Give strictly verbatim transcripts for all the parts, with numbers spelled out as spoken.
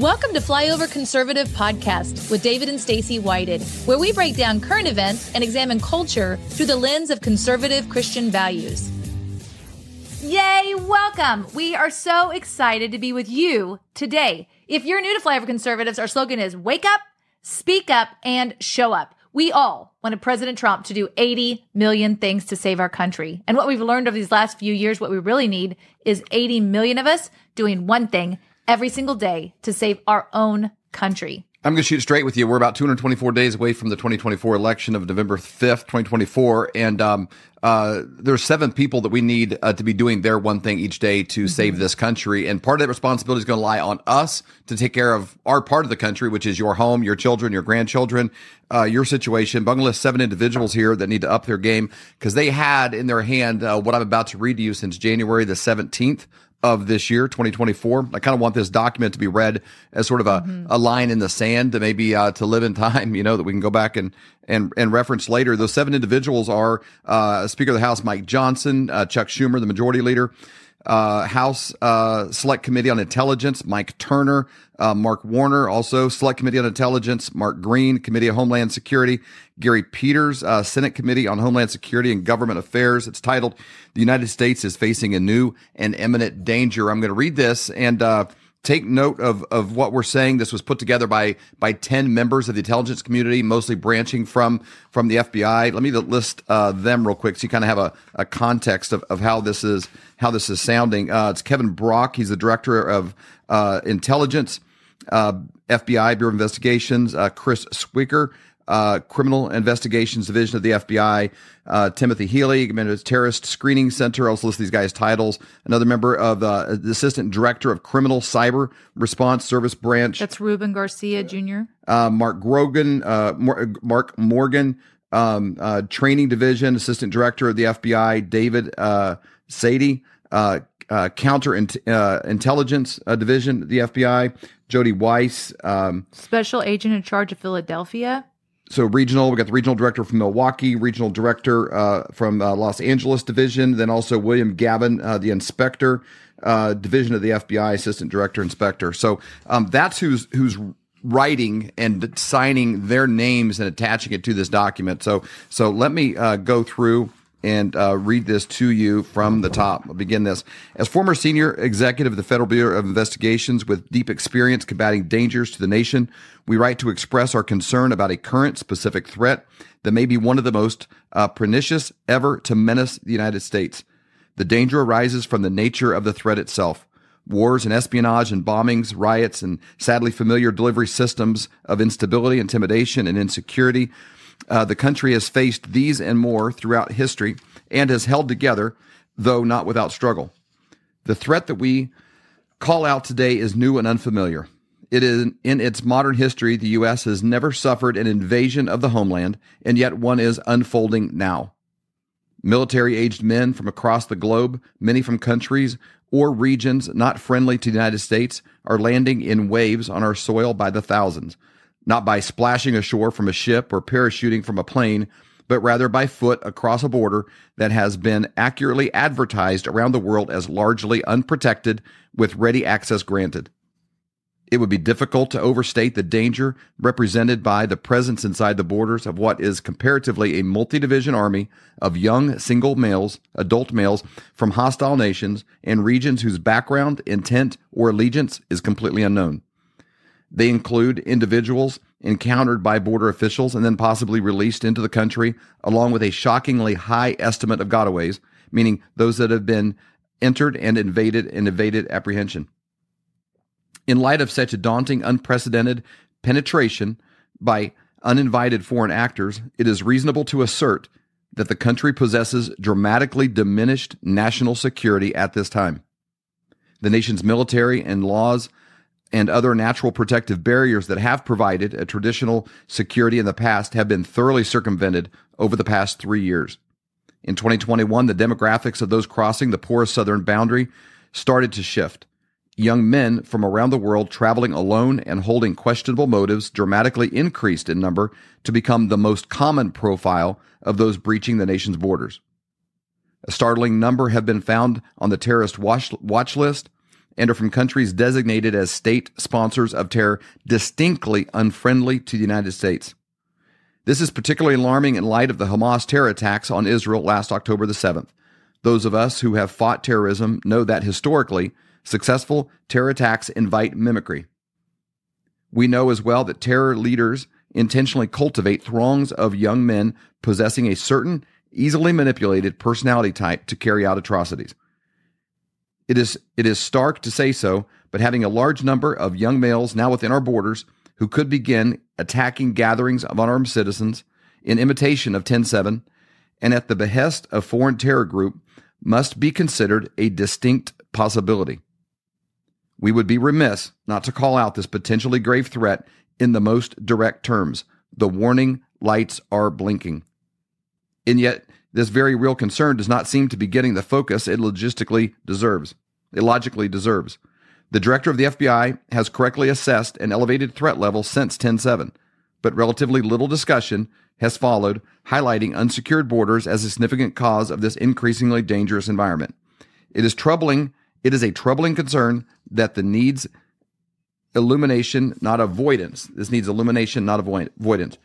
Welcome to Flyover Conservative Podcast with David and Stacey Whited, where we break down current events and examine culture through the lens of conservative Christian values. Yay, welcome! We are so excited to be with you today. If you're new to Flyover Conservatives, our slogan is wake up, speak up, and show up. We all wanted President Trump to do eighty million things to save our country. And what we've learned over these last few years, what we really need is eighty million of us doing one thing every single day to save our own country. I'm going to shoot straight with you. We're about two hundred twenty-four days away from the twenty twenty-four election of November fifth, twenty twenty-four. And um, uh, there's seven people that we need uh, to be doing their one thing each day to mm-hmm. save this country. And part of that responsibility is going to lie on us to take care of our part of the country, which is your home, your children, your grandchildren, uh, your situation. But I'm going to list seven individuals here that need to up their game because they had in their hand uh, what I'm about to read to you since January the seventeenth. Of this year, twenty twenty-four. I kind of want this document to be read as sort of a, mm-hmm. a line in the sand to maybe uh, to live in time, you know, that we can go back and and and reference later. Those seven individuals are uh, Speaker of the House Mike Johnson, uh, Chuck Schumer, the Majority Leader, uh, House uh, Select Committee on Intelligence, Mike Turner, uh, Mark Warner, also Select Committee on Intelligence, Mark Green, Committee on Homeland Security, Gary Peters, uh, Senate Committee on Homeland Security and Government Affairs. It's titled, "The United States is Facing a New and Imminent Danger." I'm going to read this and uh, take note of of what we're saying. This was put together by by ten members of the intelligence community, mostly branching from from the F B I. Let me list uh, them real quick so you kind of have a, a context of, of how this is how this is sounding. Uh, it's Kevin Brock. He's the Director of uh, Intelligence, uh, F B I, Bureau of Investigations. Uh, Chris Swicker, Uh, Criminal Investigations Division of the F B I, uh, Timothy Healy, Commander of the Terrorist Screening Center. I'll also list these guys' titles. Another member of uh, the Assistant Director of Criminal Cyber Response Service Branch. That's Ruben Garcia Junior Uh, Mark Grogan, uh, Mark Morgan, um, uh, Training Division, Assistant Director of the F B I, David uh, Sadie, uh, uh, Counter uh, Intelligence uh, Division of the F B I, Jody Weiss. Um, Special Agent in charge of Philadelphia. So regional, we got the regional director from Milwaukee, regional director uh, from uh, Los Angeles division, then also William Gavin, uh, the inspector uh, division of the F B I, assistant director inspector. So um, that's who's who's writing and signing their names and attaching it to this document. So so let me uh, go through and uh, read this to you from the top. I'll begin this. As former senior executive of the Federal Bureau of Investigations with deep experience combating dangers to the nation, we write to express our concern about a current specific threat that may be one of the most uh, pernicious ever to menace the United States. The danger arises from the nature of the threat itself. Wars and espionage and bombings, riots, and sadly familiar delivery systems of instability, intimidation, and insecurity. Uh, the country has faced these and more throughout history and has held together, though not without struggle. The threat that we call out today is new and unfamiliar. It is in its modern history, the U S has never suffered an invasion of the homeland, and yet one is unfolding now. Military-aged men from across the globe, many from countries or regions not friendly to the United States, are landing in waves on our soil by the thousands. Not by splashing ashore from a ship or parachuting from a plane, but rather by foot across a border that has been accurately advertised around the world as largely unprotected with ready access granted. It would be difficult to overstate the danger represented by the presence inside the borders of what is comparatively a multi-division army of young single males, adult males from hostile nations and regions whose background, intent, or allegiance is completely unknown. They include individuals encountered by border officials and then possibly released into the country, along with a shockingly high estimate of gotaways, meaning those that have been entered and invaded and evaded apprehension. In light of such a daunting, unprecedented penetration by uninvited foreign actors, it is reasonable to assert that the country possesses dramatically diminished national security at this time. The nation's military and laws and other natural protective barriers that have provided a traditional security in the past have been thoroughly circumvented over the past three years. In twenty twenty-one, the demographics of those crossing the porous southern boundary started to shift. Young men from around the world traveling alone and holding questionable motives dramatically increased in number to become the most common profile of those breaching the nation's borders. A startling number have been found on the terrorist watch, watch list, and are from countries designated as state sponsors of terror distinctly unfriendly to the United States. This is particularly alarming in light of the Hamas terror attacks on Israel last October the seventh. Those of us who have fought terrorism know that historically, successful terror attacks invite mimicry. We know as well that terror leaders intentionally cultivate throngs of young men possessing a certain, easily manipulated personality type to carry out atrocities. It is, it is stark to say so, but having a large number of young males now within our borders who could begin attacking gatherings of unarmed citizens in imitation of ten seven and at the behest of foreign terror group must be considered a distinct possibility. We would be remiss not to call out this potentially grave threat in the most direct terms. The warning lights are blinking. And yet, this very real concern does not seem to be getting the focus it logistically deserves. It logically deserves. The director of the F B I has correctly assessed an elevated threat level since ten seven, but relatively little discussion has followed, highlighting unsecured borders as a significant cause of this increasingly dangerous environment. It is troubling. It is a troubling concern that the needs illumination, not avoidance. This needs illumination, not avoidance.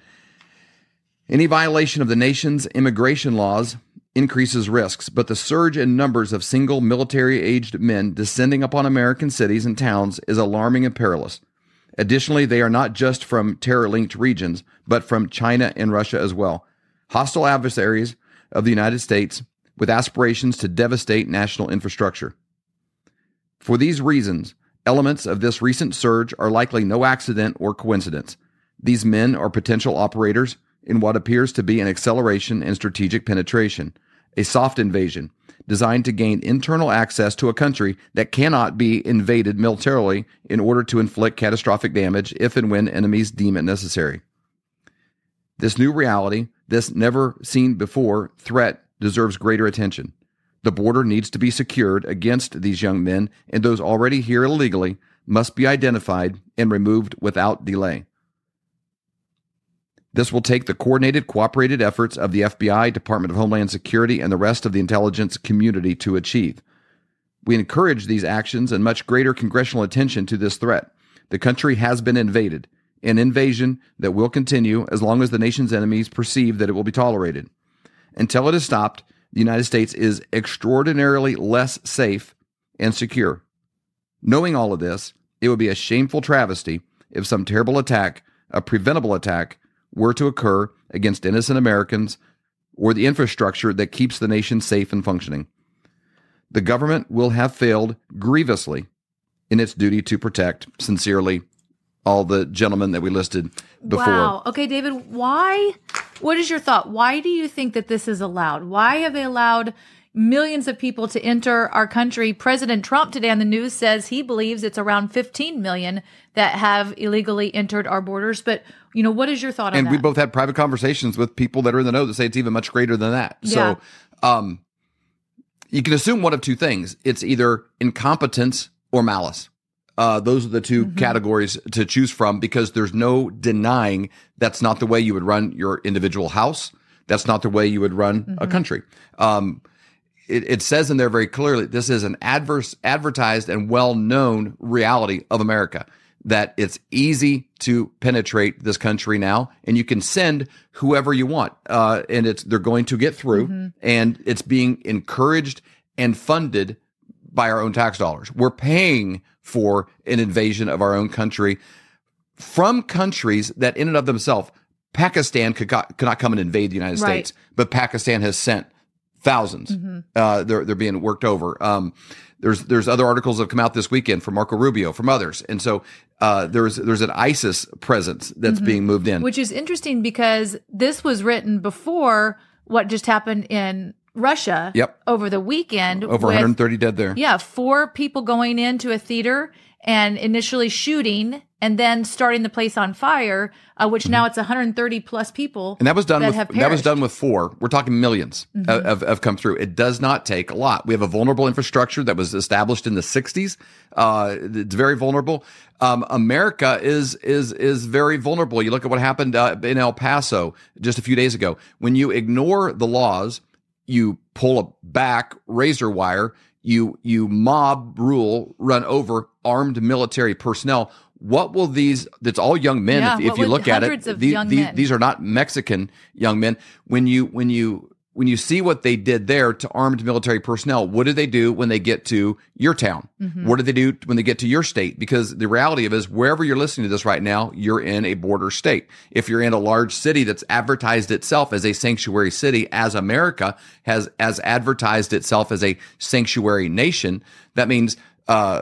Any violation of the nation's immigration laws increases risks, but the surge in numbers of single military-aged men descending upon American cities and towns is alarming and perilous. Additionally, they are not just from terror-linked regions, but from China and Russia as well. Hostile adversaries of the United States with aspirations to devastate national infrastructure. For these reasons, elements of this recent surge are likely no accident or coincidence. These men are potential operators in what appears to be an acceleration and strategic penetration, a soft invasion designed to gain internal access to a country that cannot be invaded militarily in order to inflict catastrophic damage if and when enemies deem it necessary. This new reality, this never-seen-before threat deserves greater attention. The border needs to be secured against these young men, and those already here illegally must be identified and removed without delay. This will take the coordinated, cooperated efforts of the F B I, Department of Homeland Security, and the rest of the intelligence community to achieve. We encourage these actions and much greater congressional attention to this threat. The country has been invaded, an invasion that will continue as long as the nation's enemies perceive that it will be tolerated. Until it is stopped, the United States is extraordinarily less safe and secure. Knowing all of this, it would be a shameful travesty if some terrible attack, a preventable attack, were to occur against innocent Americans or the infrastructure that keeps the nation safe and functioning. The government will have failed grievously in its duty to protect. Sincerely, all the gentlemen that we listed before. Wow. Okay, David, why? What is your thought? Why do you think that this is allowed? Why have they allowed millions of people to enter our country? President Trump today on the news says he believes it's around fifteen million that have illegally entered our borders. But, you know, what is your thought on and that? And we both had private conversations with people that are in the know that say it's even much greater than that. Yeah. So um, you can assume one of two things. It's either incompetence or malice. Uh, those are the two mm-hmm. categories to choose from, because there's no denying that's not the way you would run your individual house. That's not the way you would run mm-hmm. a country. Um, it, it says in there very clearly, this is an adverse, advertised and well-known reality of America, that it's easy to penetrate this country now, and you can send whoever you want, uh, and it's they're going to get through, mm-hmm. and it's being encouraged and funded by our own tax dollars. We're paying for an invasion of our own country from countries that in and of themselves, Pakistan could, got, could not come and invade the United right. States, but Pakistan has sent thousands. Mm-hmm. Uh, they're, they're being worked over. Um, there's, there's other articles that have come out this weekend from Marco Rubio, from others. And so, uh, there's, there's an ISIS presence that's mm-hmm. being moved in. Which is interesting because this was written before what just happened in Russia yep. over the weekend. Over with, one hundred thirty dead there. Yeah. Four people going into a theater and initially shooting and then starting the place on fire, uh, which mm-hmm. now it's one hundred thirty plus people. And that was done that with, have that was done with four. We're talking millions mm-hmm. have, have come through. It does not take a lot. We have a vulnerable infrastructure that was established in the sixties. Uh, it's very vulnerable. Um, America is, is, is very vulnerable. You look at what happened uh, in El Paso just a few days ago. When you ignore the laws, you pull a back razor wire, you you mob rule, run over armed military personnel. What will these, that's all young men, yeah, if, if you look at it, of the, young the, men. these are not Mexican young men. When you, when you, when you see what they did there to armed military personnel, what do they do when they get to your town? Mm-hmm. What do they do when they get to your state? Because the reality of it is, wherever you're listening to this right now, you're in a border state. If you're in a large city that's advertised itself as a sanctuary city, as America has, has advertised itself as a sanctuary nation, that means, uh,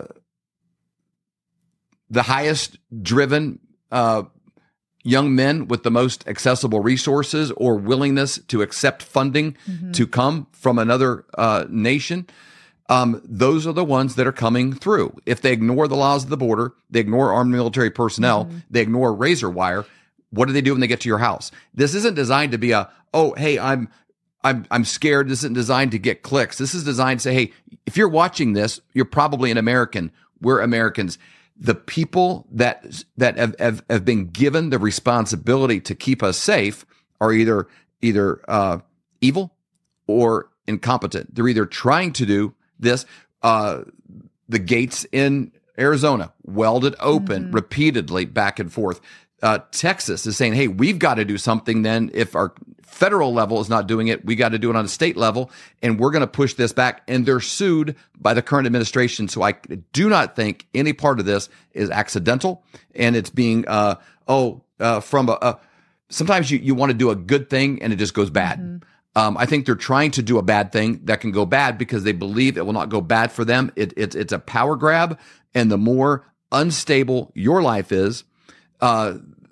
the highest driven uh, young men with the most accessible resources or willingness to accept funding mm-hmm. to come from another uh, nation, um, those are the ones that are coming through. If they ignore the laws of the border, they ignore armed military personnel, mm-hmm. they ignore razor wire, what do they do when they get to your house? This isn't designed to be a, oh, hey, I'm I'm I'm scared. This isn't designed to get clicks. This is designed to say, hey, if you're watching this, you're probably an American. We're Americans. The people that that have, have, have been given the responsibility to keep us safe are either either uh, evil or incompetent. They're either trying to do this. Uh, the gates in Arizona welded open mm-hmm. repeatedly back and forth. Uh, Texas is saying, hey, we've got to do something then. If our federal level is not doing it, we got to do it on a state level, and we're going to push this back. And they're sued by the current administration. So I do not think any part of this is accidental, and it's being, uh, oh, uh, from a, a sometimes you, you want to do a good thing and it just goes bad. Mm-hmm. Um, I think they're trying to do a bad thing that can go bad because they believe it will not go bad for them. It, it, it's a power grab, and the more unstable your life is, uh,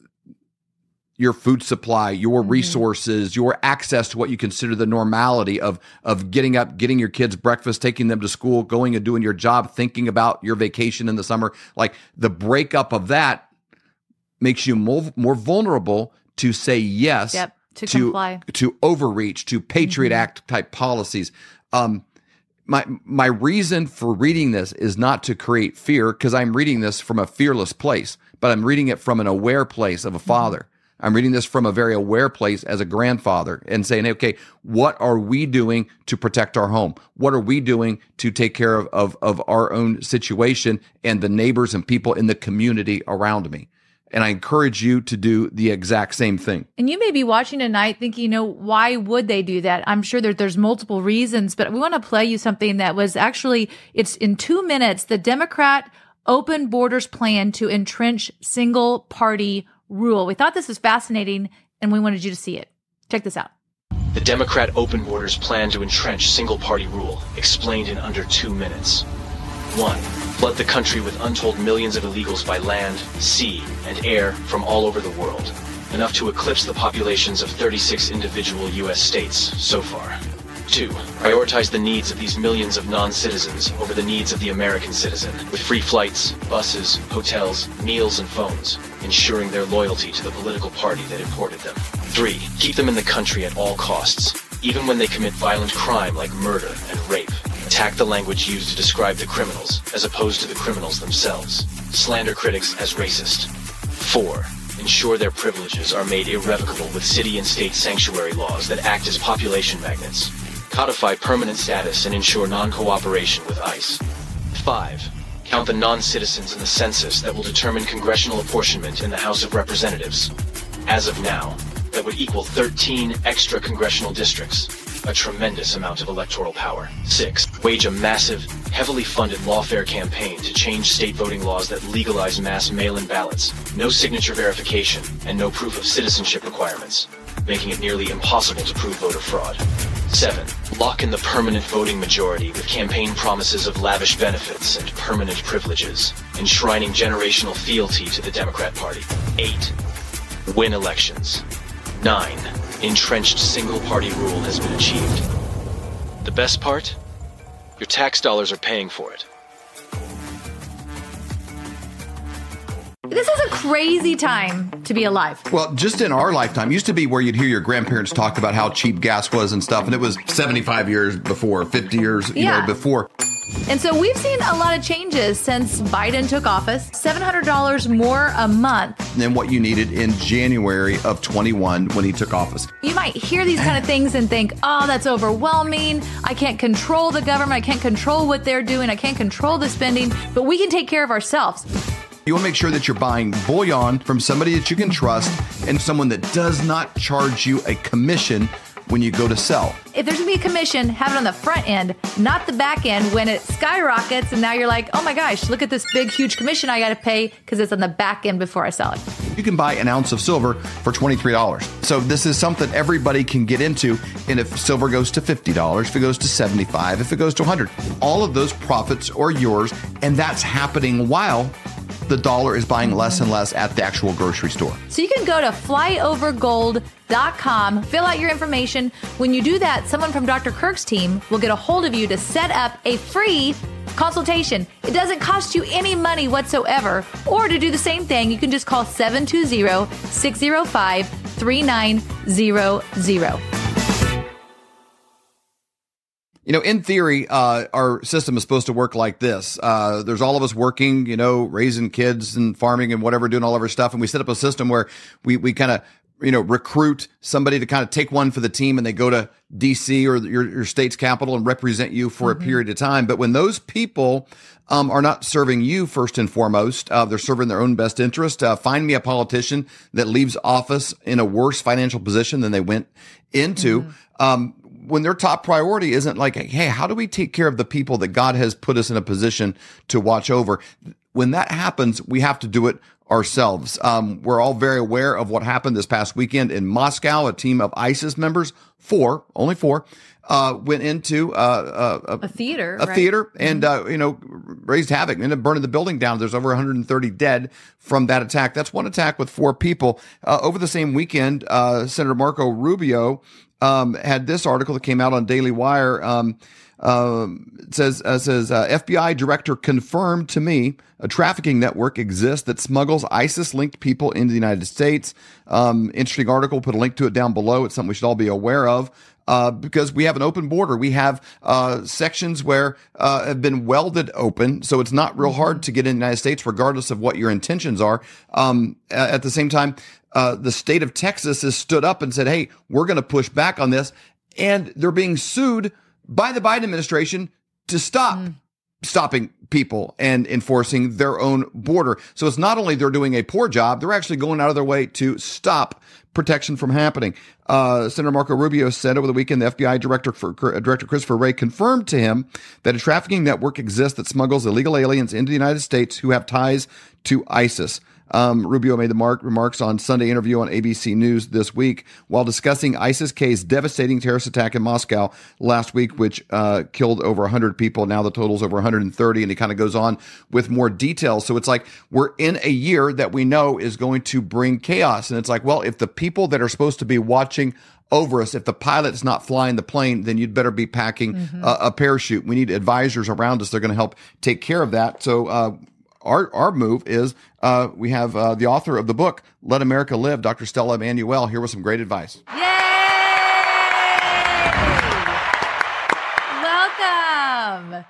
your food supply, your mm-hmm. resources, your access to what you consider the normality of of getting up, getting your kids breakfast, taking them to school, going and doing your job, thinking about your vacation in the summer. Like, the breakup of that makes you more, more vulnerable to say yes, yep, to, to comply, to overreach, to Patriot mm-hmm. Act type policies. Um, my my reason for reading this is not to create fear, because I'm reading this from a fearless place, but I'm reading it from an aware place of a father. Mm-hmm. I'm reading this from a very aware place as a grandfather and saying, okay, what are we doing to protect our home? What are we doing to take care of, of, of our own situation and the neighbors and people in the community around me? And I encourage you to do the exact same thing. And you may be watching tonight thinking, you know, why would they do that? I'm sure that there's multiple reasons, but we want to play you something that was actually, it's in two minutes, the Democrat open borders plan to entrench single party rule. We thought this was fascinating, and we wanted you to see it. Check this out. The Democrat open borders plan to entrench single-party rule, explained in under two minutes. One, flood the country with untold millions of illegals by land, sea, and air from all over the world, enough to eclipse the populations of thirty-six individual U S states so far. Two, prioritize the needs of these millions of non-citizens over the needs of the American citizen, with free flights, buses, hotels, meals, and phones, ensuring their loyalty to the political party that imported them. Three, keep them in the country at all costs, even when they commit violent crime like murder and rape. Attack the language used to describe the criminals, as opposed to the criminals themselves. Slander critics as racist. Four, ensure their privileges are made irrevocable with city and state sanctuary laws that act as population magnets. Codify permanent status and ensure non-cooperation with ICE. Five, count the non-citizens in the census that will determine congressional apportionment in the House of Representatives. As of now, that would equal thirteen extra congressional districts, a tremendous amount of electoral power. Six, wage a massive, heavily funded lawfare campaign to change state voting laws that legalize mass mail-in ballots, no signature verification, and no proof of citizenship requirements, making it nearly impossible to prove voter fraud. Seven, lock in the permanent voting majority with campaign promises of lavish benefits and permanent privileges, enshrining generational fealty to the Democrat Party. Eight, win elections. Nine, entrenched single-party rule has been achieved. The best part? Your tax dollars are paying for it. This is a crazy time to be alive. Well, just in our lifetime, used to be where you'd hear your grandparents talk about how cheap gas was and stuff, and it was seventy-five years before, fifty years, you yeah. know, before. And so we've seen a lot of changes since Biden took office. seven hundred dollars more a month than what you needed in January of twenty-one when he took office. You might hear these kind of things and think, oh, that's overwhelming. I can't control the government. I can't control what they're doing. I can't control the spending, but we can take care of ourselves. You want to make sure that you're buying bullion from somebody that you can trust and someone that does not charge you a commission when you go to sell. If there's going to be a commission, have it on the front end, not the back end when it skyrockets and now you're like, oh my gosh, look at this big, huge commission I got to pay because it's on the back end before I sell it. You can buy an ounce of silver for twenty-three dollars. So this is something everybody can get into. And if silver goes to fifty dollars, if it goes to seventy-five dollars, if it goes to one hundred dollars, all of those profits are yours. And that's happening while the dollar is buying less and less at the actual grocery store. So you can go to fly over gold dot com, fill out your information. When you do that, someone from Doctor Kirk's team will get a hold of you to set up a free consultation. It doesn't cost you any money whatsoever. Or to do the same thing, you can just call seven two zero, six zero five, three nine zero zero. You know, in theory, uh, our system is supposed to work like this. Uh, there's all of us working, you know, raising kids and farming and whatever, doing all of our stuff. And we set up a system where we, we kind of, you know, recruit somebody to kind of take one for the team and they go to D C or your, your state's capital and represent you for mm-hmm. a period of time. But when those people um, are not serving you first and foremost, uh, they're serving their own best interest. Uh, find me a politician that leaves office in a worse financial position than they went into. Mm-hmm. Um, when their top priority isn't like, hey, how do we take care of the people that God has put us in a position to watch over? When that happens, we have to do it ourselves. Um, we're all very aware of what happened this past weekend in Moscow. A team of ISIS members, four, only four, uh, went into uh, uh, a theater, a right? theater, and uh, you know, raised havoc, ended up burning the building down. There's over one hundred thirty dead from that attack. That's one attack with four people. Uh, over the same weekend, uh, Senator Marco Rubio um, had this article that came out on Daily Wire. Um, Um, it says, uh, says uh, F B I director confirmed to me a trafficking network exists that smuggles ISIS-linked people into the United States. Um, interesting article. Put a link to it down below. It's something we should all be aware of. Uh, because we have an open border. We have uh, sections where uh, have been welded open, so it's not real hard to get in the United States, regardless of what your intentions are. Um, at the same time, uh, the state of Texas has stood up and said, hey, we're going to push back on this. And they're being sued by the Biden administration to stop mm. stopping people and enforcing their own border. So it's not only they're doing a poor job, they're actually going out of their way to stop protection from happening. Uh, Senator Marco Rubio said over the weekend, the F B I director, for, uh, Director Christopher Wray confirmed to him that a trafficking network exists that smuggles illegal aliens into the United States who have ties to ISIS. Um, Rubio made the mark, remarks on Sunday interview on A B C News this week while discussing ISIS-K's devastating terrorist attack in Moscow last week, which uh, killed over one hundred people. Now the total's over one hundred thirty, and he kind of goes on with more details. So it's like we're in a year that we know is going to bring chaos. And it's like, well, if the people that are supposed to be watching over us, if the pilot's not flying the plane, then you'd better be packing mm-hmm. a, a parachute. We need advisors around us. They're going to help take care of that. So, uh, Our our move is uh, we have uh, the author of the book, Let America Live, Doctor Stella Immanuel, here with some great advice. Yay! Welcome.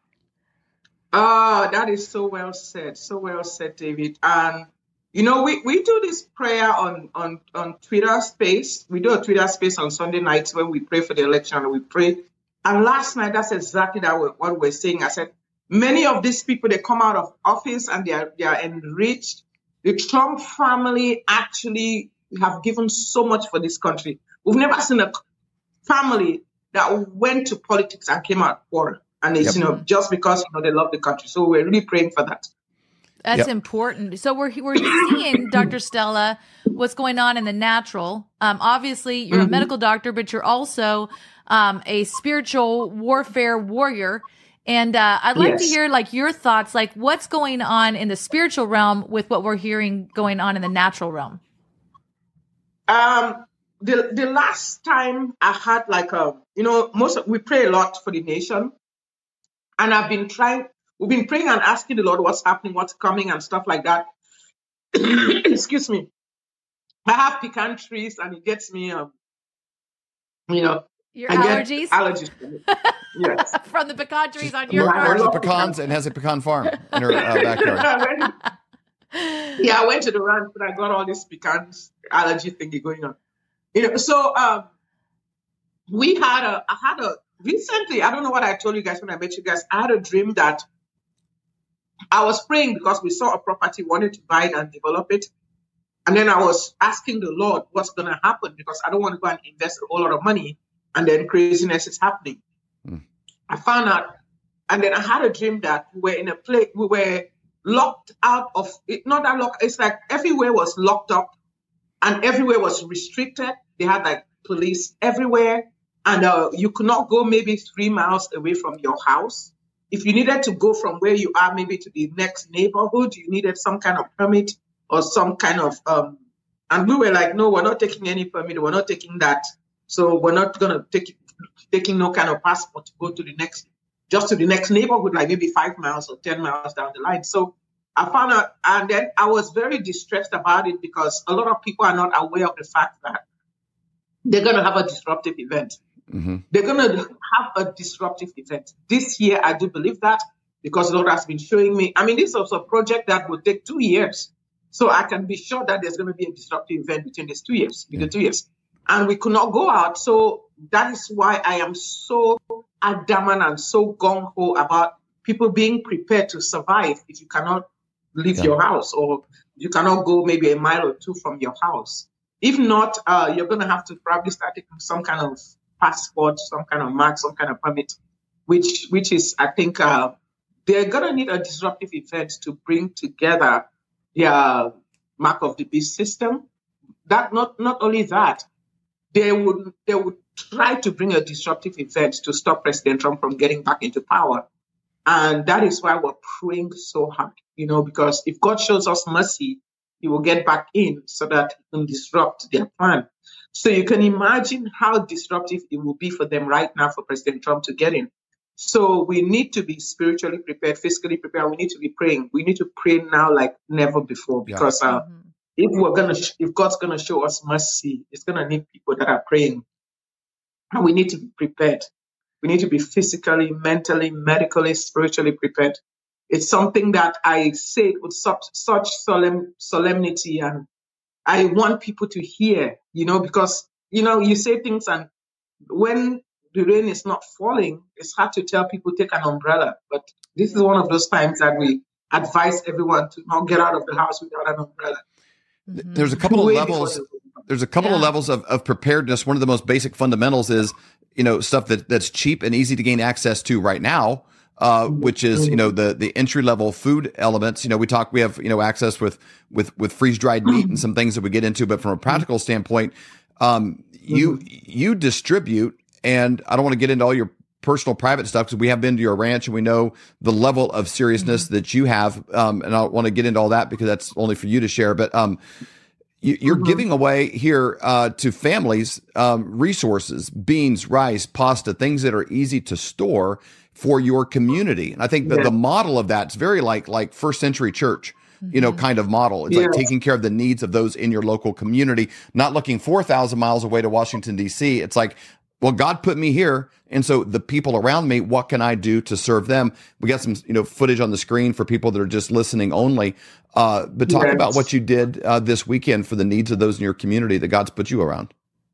Oh, that is so well said. So well said, David. And, you know, we, we do this prayer on, on, on Twitter space. We do a Twitter space on Sunday nights when we pray for the election and we pray. And last night, that's exactly that what we're saying. I said, many of these people, they come out of office and they are, they are enriched. The Trump family actually have given so much for this country. We've never seen a family that went to politics and came out poor. And it's, yep. you know, just because, you know, they love the country. So we're really praying for that. That's yep. important. So we're we're seeing, Doctor Stella, what's going on in the natural. Um, obviously, you're mm-hmm. a medical doctor, but you're also um, a spiritual warfare warrior. And uh, I'd like yes. to hear like your thoughts, like what's going on in the spiritual realm with what we're hearing going on in the natural realm. Um, the the last time I had like a, you know, most of, we pray a lot for the nation, and I've been trying, we've been praying and asking the Lord what's happening, what's coming, and stuff like that. Excuse me. I have pecan trees, and it gets me, um, you know, Your I allergies? Get allergies from it. Yes. From the pecan trees on your Mer- farm. Merges pecans and has a pecan farm in her uh, backyard. Yeah, I went to the ranch, but I got all this pecan allergy thingy going on. You know, so um, we had a, I had a, recently, I don't know what I told you guys when I met you guys, I had a dream that I was praying because we saw a property, wanted to buy it and develop it. And then I was asking the Lord what's going to happen because I don't want to go and invest a whole lot of money and then craziness is happening. Mm. I found out, and then I had a dream that we were in a place, we were locked out of, it, not that locked, it's like everywhere was locked up and everywhere was restricted. They had like police everywhere and uh, you could not go maybe three miles away from your house. If you needed to go from where you are maybe to the next neighborhood, you needed some kind of permit or some kind of, um, and we were like, no, we're not taking any permit. We're not taking that. So we're not going to take taking no kind of passport to go to the next, just to the next neighborhood, like maybe five miles or ten miles down the line. So I found out, and then I was very distressed about it because a lot of people are not aware of the fact that they're going to have a disruptive event. Mm-hmm. They're going to have a disruptive event. This year, I do believe that because the Lord has been showing me. I mean, this is also a project that will take two years. So I can be sure that there's going to be a disruptive event between these two years, between yeah. two years. And we could not go out. So that is why I am so adamant and so gung-ho about people being prepared to survive if you cannot leave yeah. your house or you cannot go maybe a mile or two from your house. If not, uh, you're going to have to probably start taking some kind of passport, some kind of mark, some kind of permit, which which is, I think, uh, they're going to need a disruptive event to bring together their mark of the beast system. That not not only that, they would they would try to bring a disruptive event to stop President Trump from getting back into power. And that is why we're praying so hard, you know, because if God shows us mercy, he will get back in so that he can disrupt their plan. So you can imagine how disruptive it will be for them right now for President Trump to get in. So we need to be spiritually prepared, physically prepared. We need to be praying. We need to pray now like never before because yeah. uh, mm-hmm. if we're gonna, sh- if God's gonna show us mercy, it's gonna need people that are praying, and we need to be prepared. We need to be physically, mentally, medically, spiritually prepared. It's something that I say with such such solemn solemnity, and I want people to hear, you know, because you know you say things, and when the rain is not falling, it's hard to tell people take an umbrella. But this is one of those times that we advise everyone to not get out of the house without an umbrella. Mm-hmm. There's a couple of levels. There's a couple yeah. of levels of, of preparedness. One of the most basic fundamentals is, you know, stuff that, that's cheap and easy to gain access to right now, uh, which is, you know, the, the entry level food elements. You know, we talk, we have, you know, access with, with, with freeze dried meat and some things that we get into, but from a practical standpoint, um, you, you distribute. And I don't want to get into all your personal private stuff because we have been to your ranch and we know the level of seriousness mm-hmm. that you have. Um, and I don't want to get into all that because that's only for you to share. But um, you, you're mm-hmm. giving away here uh, to families um, resources, beans, rice, pasta, things that are easy to store for your community. And I think that yeah. the model of that's very like like first century church. You know, kind of model. It's yeah. like taking care of the needs of those in your local community, not looking four thousand miles away to Washington, D C. It's like, well, God put me here. And so the people around me, what can I do to serve them? We got some, you know, footage on the screen for people that are just listening only. Uh, but talk yes. about what you did uh, this weekend for the needs of those in your community that God's put you around.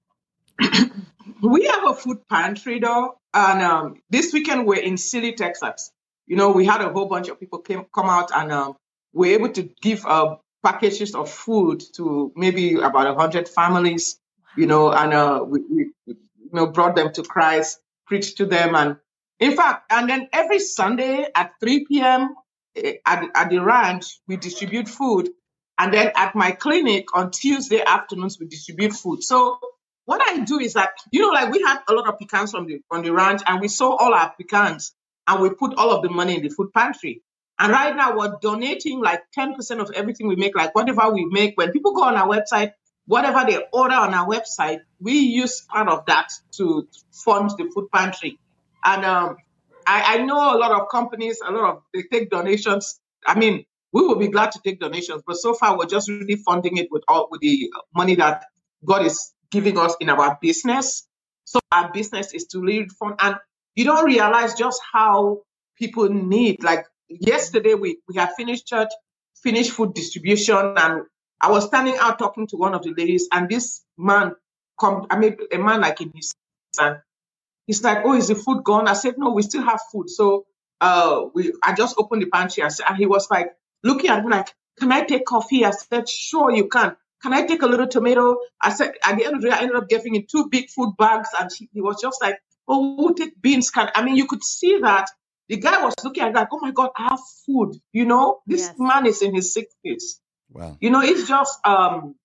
We have a food pantry though. And um, this weekend we're in Sealy, Texas. You know, we had a whole bunch of people came, come out and um, we're able to give uh, packages of food to maybe about one hundred families, you know, and uh, we, we you know, brought them to Christ, preached to them. And in fact, and then every Sunday at three p.m. at, at the ranch, we distribute food. And then at my clinic on Tuesday afternoons, we distribute food. So what I do is that, you know, like we had a lot of pecans from the, on the ranch and we sold all our pecans and we put all of the money in the food pantry. And right now we're donating like ten percent of everything we make, like whatever we make. When people go on our website, whatever they order on our website, we use part of that to fund the food pantry. And um, I, I know a lot of companies, a lot of, they take donations. I mean, we will be glad to take donations, but so far we're just really funding it with all with the money that God is giving us in our business. So our business is to really fund, and you don't realize just how people need. Like yesterday, we we had finished church, finished food distribution, and I was standing out talking to one of the ladies, and this man come, I mean, a man like in his, and he's like, "Oh, is the food gone?" I said, "No, we still have food." So uh, we, I just opened the pantry, and, and he was like looking at me like, "Can I take coffee?" I said, "Sure, you can." Can I take a little tomato? I said, at the end of the day, I ended up giving him two big food bags, and he, he was just like, "Oh, we'll take beans." Can I mean, you could see that the guy was looking at like, "Oh my God, I have food." You know, this Yes. man is in his sixties. Wow. You know, it's just um,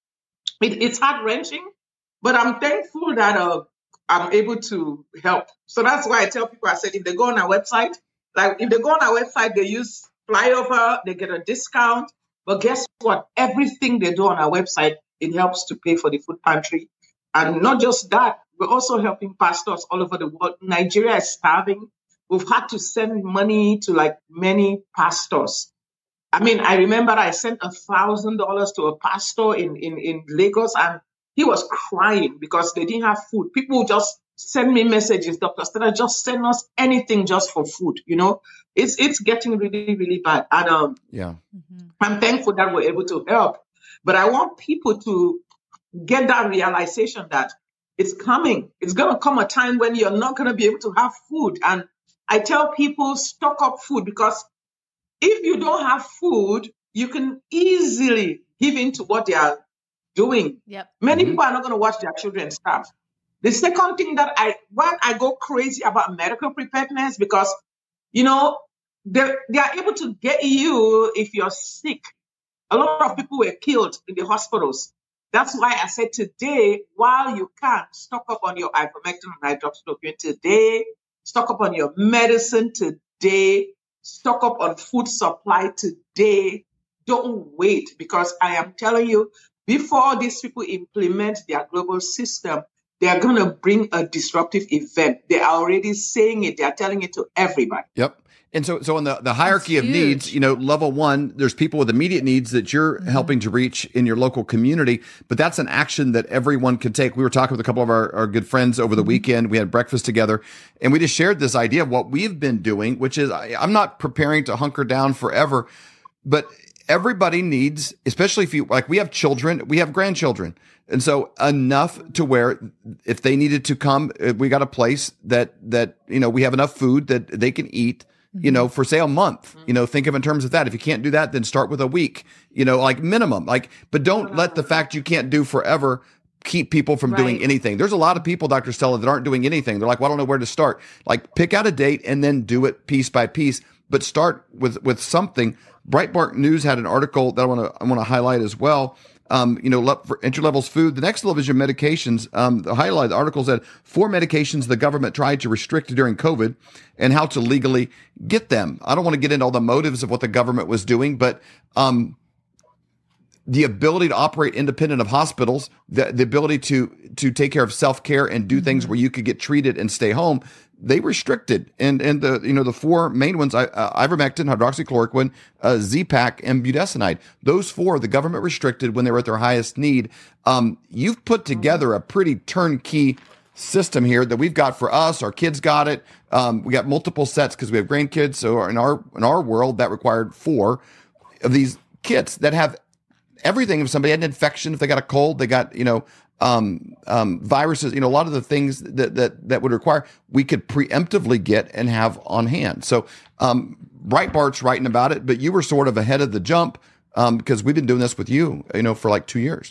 it, it's heart wrenching, but I'm thankful that uh, I'm able to help. So that's why I tell people, I said, if they go on our website, like if they go on our website, they use flyover, they get a discount. But guess what? Everything they do on our website, it helps to pay for the food pantry. And not just that, we're also helping pastors all over the world. Nigeria is starving. We've had to send money to like many pastors. I mean, I remember I sent a thousand dollars to a pastor in, in, in Lagos, and he was crying because they didn't have food. People would just send me messages, Doctor Stella, just send us anything just for food. You know, it's it's getting really, really bad. And um, Yeah. I'm thankful that we're able to help. But I want people to get that realization that it's coming. It's going to come a time when you're not going to be able to have food. And I tell people, stock up food, because if you don't have food, you can easily give in to what they are doing. Yep. Many Mhm. people are not going to watch their children starve. The second thing that I, why I go crazy about medical preparedness, because, you know, they they are able to get you if you're sick. A lot of people were killed in the hospitals. That's why I said today, while you can, stock up on your ivermectin and hydroxychloroquine today, stock up on your medicine today, stock up on food supply today. Don't wait, because I am telling you, before these people implement their global system, they are going to bring a disruptive event. They are already saying it. They are telling it to everybody. Yep. And so, so on the, the hierarchy of huge. needs, you know, level one, there's people with immediate needs that you're helping to reach in your local community, but that's an action that everyone can take. We were talking with a couple of our, our good friends over the weekend. We had breakfast together, and we just shared this idea of what we've been doing, which is I, I'm not preparing to hunker down forever, but everybody needs, especially if you, like we have children, we have grandchildren. And so enough to where if they needed to come, uh, we got a place that, that, you know, we have enough food that they can eat, you know, for say a month, you know, think of in terms of that. If you can't do that, then start with a week, you know, like minimum, like, but don't let the fact you can't do forever keep people from doing Right. anything. There's a lot of people, Doctor Stella, that aren't doing anything. They're like, well, I don't know where to start. Like pick out a date and then do it piece by piece, but start with, with something. Breitbart News had an article that I want to, I want to highlight as well. Um, you know, le- for entry levels food. The next level is your medications. Um, the highlight the article said four medications the government tried to restrict during COVID and how to legally get them. I don't want to get into all the motives of what the government was doing, but um, the ability to operate independent of hospitals, the, the ability to to take care of self-care and do things where you could get treated and stay home, they restricted. And and the you know the four main ones, uh, ivermectin, hydroxychloroquine, uh, Z-Pak, and budesonide. Those four the government restricted when they were at their highest need. Um, you've put together a pretty turnkey system here that we've got for us. Our kids got it. Um, we got multiple sets because we have grandkids. So in our in our world, that required four of these kits that have everything. If somebody had an infection, if they got a cold, they got, you know, um, um, viruses, you know, a lot of the things that, that, that would require, we could preemptively get and have on hand. So, um, Breitbart's writing about it, but you were sort of ahead of the jump, um, because we've been doing this with you, you know, for like two years.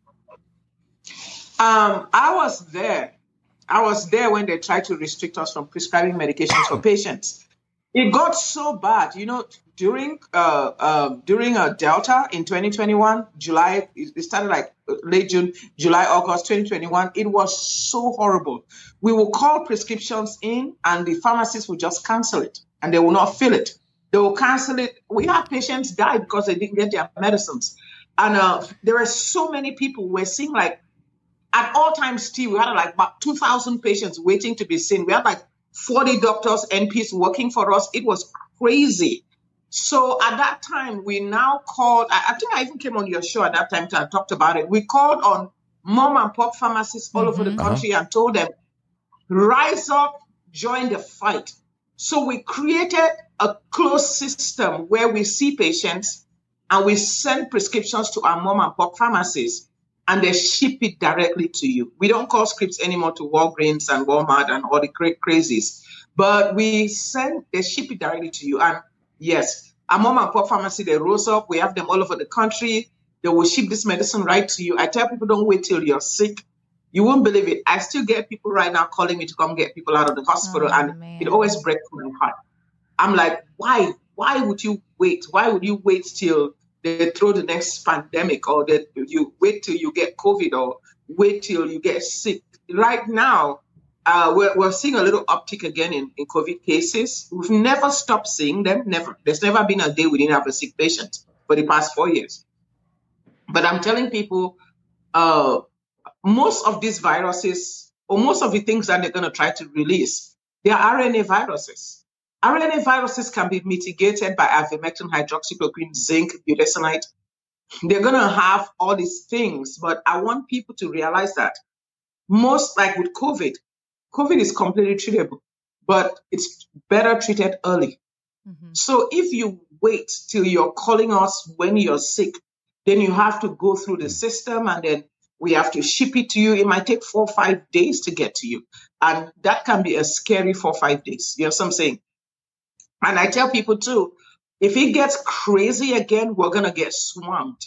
Um, I was there. I was there when they tried to restrict us from prescribing medications for patients. It got so bad, you know, during uh, uh, during uh, Delta in twenty twenty-one, July, it started like late June, July, August twenty twenty-one. It was so horrible. We will call prescriptions in and the pharmacists will just cancel it and they will not fill it. They will cancel it. We have patients die because they didn't get their medicines. And uh, there are so many people we're seeing, like at all times still, we had like about two thousand patients waiting to be seen. We had like forty doctors, N Ps working for us. It was crazy. So at that time, we now called, I, I think I even came on your show at that time to talked about it. We called on mom and pop pharmacists all over the country and told them, rise up, join the fight. So we created a closed system where we see patients and we send prescriptions to our mom and pop pharmacies, and they ship it directly to you. We don't call scripts anymore to Walgreens and Walmart and all the cra- crazies, but we send, they ship it directly to you. And yes, our mom and pop pharmacy, they rose up. We have them all over the country. They will ship this medicine right to you. I tell people, don't wait till you're sick. You won't believe it. I still get people right now calling me to come get people out of the hospital, oh, and man. It always breaks my heart. I'm like, why? Why would you wait? Why would you wait till they throw the next pandemic, or that you wait till you get COVID, or wait till you get sick? Right now, uh, we're, we're seeing a little uptick again in, in COVID cases. We've never stopped seeing them. Never. There's never been a day we didn't have a sick patient for the past four years. But I'm telling people, uh, most of these viruses, or most of the things that they're going to try to release, they are R N A viruses. R N A viruses can be mitigated by ivermectin, hydroxychloroquine, zinc, budesonide. They're going to have all these things, but I want people to realize that most, like with COVID, COVID is completely treatable, but it's better treated early. Mm-hmm. So if you wait till you're calling us when you're sick, then you have to go through the system, and then we have to ship it to you. It might take four or five days to get to you. And that can be a scary four or five days. You know what I'm saying? And I tell people too, if it gets crazy again, we're going to get swamped.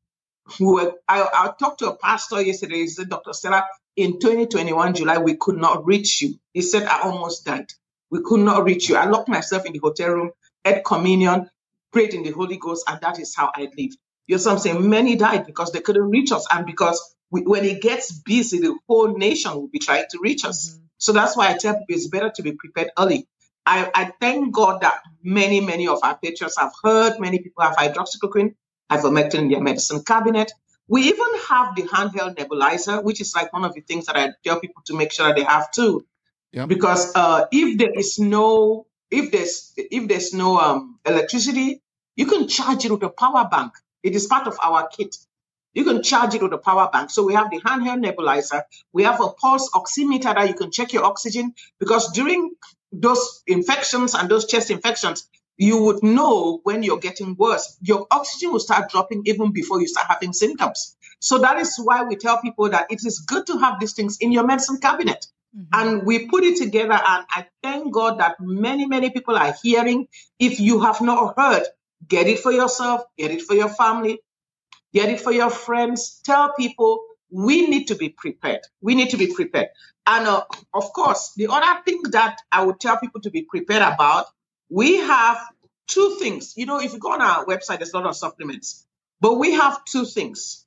We're, I, I talked to a pastor yesterday. He said, Doctor Stella, in twenty twenty-one, July, we could not reach you. He said, I almost died. We could not reach you. I locked myself in the hotel room, had communion, prayed in the Holy Ghost, and that is how I lived. You know what I'm saying? Many died because they couldn't reach us. And because we, when it gets busy, the whole nation will be trying to reach us. Mm-hmm. So that's why I tell people it's better to be prepared early. I, I thank God that many, many of our patrons have heard. Many people have hydroxychloroquine, ivermectin in their medicine cabinet. We even have the handheld nebulizer, which is like one of the things that I tell people to make sure that they have too. Yep. Because uh, if there is no, if there's if there's no um, electricity, you can charge it with a power bank. It is part of our kit. You can charge it with a power bank. So we have the handheld nebulizer. We have a pulse oximeter that you can check your oxygen, because during those infections and those chest infections, you would know when you're getting worse. Your oxygen will start dropping even before you start having symptoms. So that is why we tell people that it is good to have these things in your medicine cabinet. Mm-hmm. And we put it together, and I thank God that many, many people are hearing. If you have not heard, get it for yourself, get it for your family, get it for your friends. Tell people we need to be prepared. We need to be prepared. And uh, of course, the other thing that I would tell people to be prepared about, we have two things. You know, if you go on our website, there's a lot of supplements, but we have two things,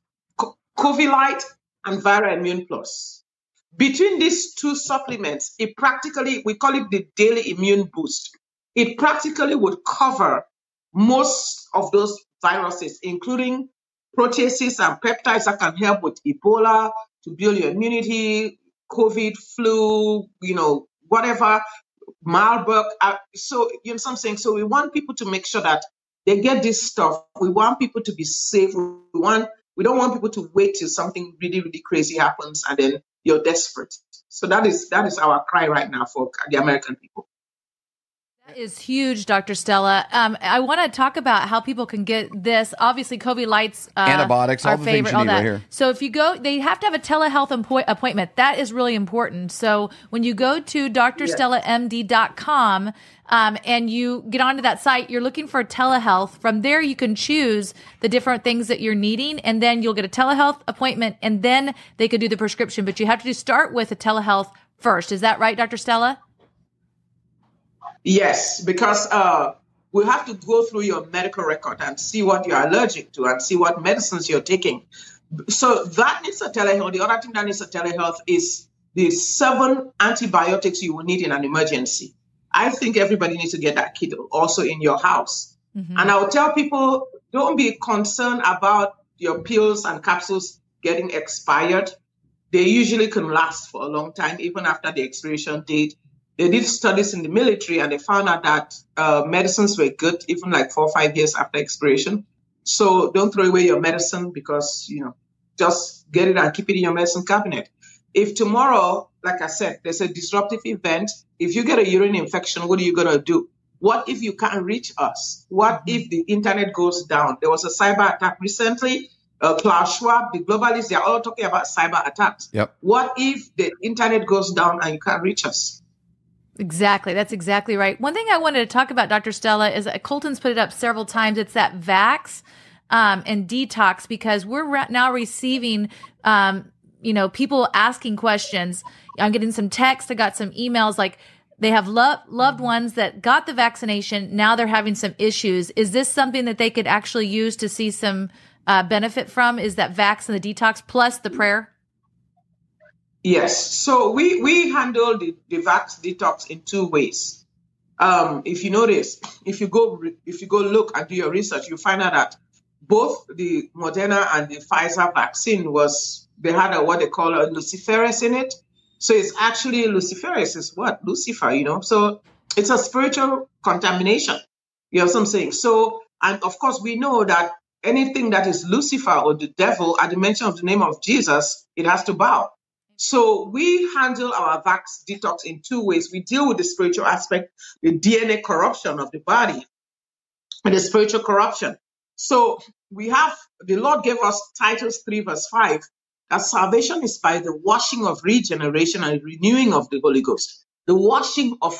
Covilite and Viral Immune Plus. Between these two supplements, it practically, we call it the daily immune boost. It practically would cover most of those viruses, including proteases and peptides that can help with Ebola, to build your immunity, COVID, flu, you know, whatever, Marburg. Uh, so, you know what I'm saying? So we want people to make sure that they get this stuff. We want people to be safe. We want, we don't want people to wait till something really, really crazy happens and then you're desperate. So that is that is our cry right now for the American people. That is huge, Doctor Stella. Um, I want to talk about how people can get this. Obviously, Covilite's uh, antibiotics, all the favorite, things you need all right here. So if you go, they have to have a telehealth impo- appointment. That is really important. So when you go to D R Stella M D dot com um, and you get onto that site, you're looking for telehealth. From there, you can choose the different things that you're needing, and then you'll get a telehealth appointment, and then they could do the prescription. But you have to start with a telehealth first. Is that right, Doctor Stella? Yes, because uh, we have to go through your medical record and see what you're allergic to and see what medicines you're taking. So that needs a telehealth. The other thing that needs a telehealth is the seven antibiotics you will need in an emergency. I think everybody needs to get that kit also in your house. Mm-hmm. And I will tell people, don't be concerned about your pills and capsules getting expired. They usually can last for a long time, even after the expiration date. They did studies in the military and they found out that uh, medicines were good, even like four or five years after expiration. So don't throw away your medicine because, you know, just get it and keep it in your medicine cabinet. If tomorrow like I said, there's a disruptive event. If you get a urine infection, what are you going to do? What if you can't reach us? What if the internet goes down? There was a cyber attack recently. Uh, Klaus Schwab, the globalists, they're all talking about cyber attacks. Yep. What if the internet goes down and you can't reach us? Exactly. That's exactly right. One thing I wanted to talk about, Doctor Stella, is that Colton's put it up several times. It's that vax um, and detox, because we're re- now receiving, um, you know, people asking questions. I'm getting some texts. I got some emails like, they have lo- loved ones that got the vaccination. Now they're having some issues. Is this something that they could actually use to see some uh, benefit from? Is that vax and the detox plus the prayer? Yes. So we, we handle the, the vax detox in two ways. Um, if you notice, if you go if you go look and do your research, you find out that both the Moderna and the Pfizer vaccine was, they had a, what they call a luciferase in it. So it's actually luciferase is what? Lucifer, you know. So it's a spiritual contamination. You know what I'm saying? So, and of course, we know that anything that is Lucifer or the devil, at the mention of the name of Jesus, it has to bow. So we handle our vax detox in two ways. We deal with the spiritual aspect, the D N A corruption of the body, and the spiritual corruption. So we have, the Lord gave us Titus three verse five, that salvation is by the washing of regeneration and renewing of the Holy Ghost. The washing of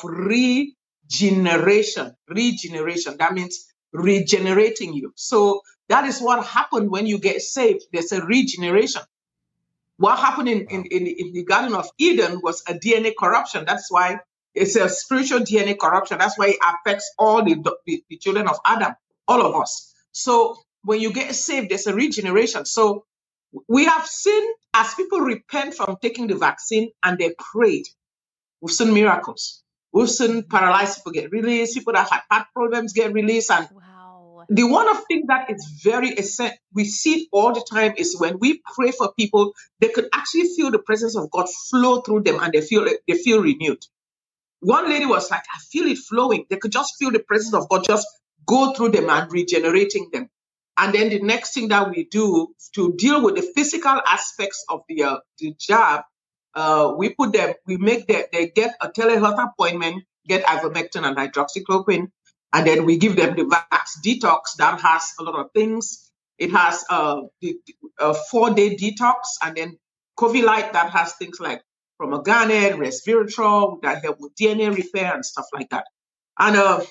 regeneration, regeneration, that means regenerating you. So that is what happened when you get saved. There's a regeneration. What happened in, in, in, in the Garden of Eden was a D N A corruption. That's why it's a spiritual D N A corruption. That's why it affects all the, the, the children of Adam, all of us. So when you get saved, there's a regeneration. So we have seen, as people repent from taking the vaccine and they prayed, we've seen miracles. We've seen paralyzed people get released, people that had heart problems get released. And wow. The one of thing that is very essential, we see it all the time, is when we pray for people, they could actually feel the presence of God flow through them and they feel they feel renewed. One lady was like, I feel it flowing. They could just feel the presence of God just go through them and regenerating them. And then the next thing that we do to deal with the physical aspects of the uh, the jab, uh, we put them, we make them, they get a telehealth appointment, get ivermectin and hydroxychloroquine, and then we give them the vax detox that has a lot of things. It has uh, the, a four-day detox, and then Covilite that has things like Promogane, resveratrol that help with D N A repair and stuff like that. And uh,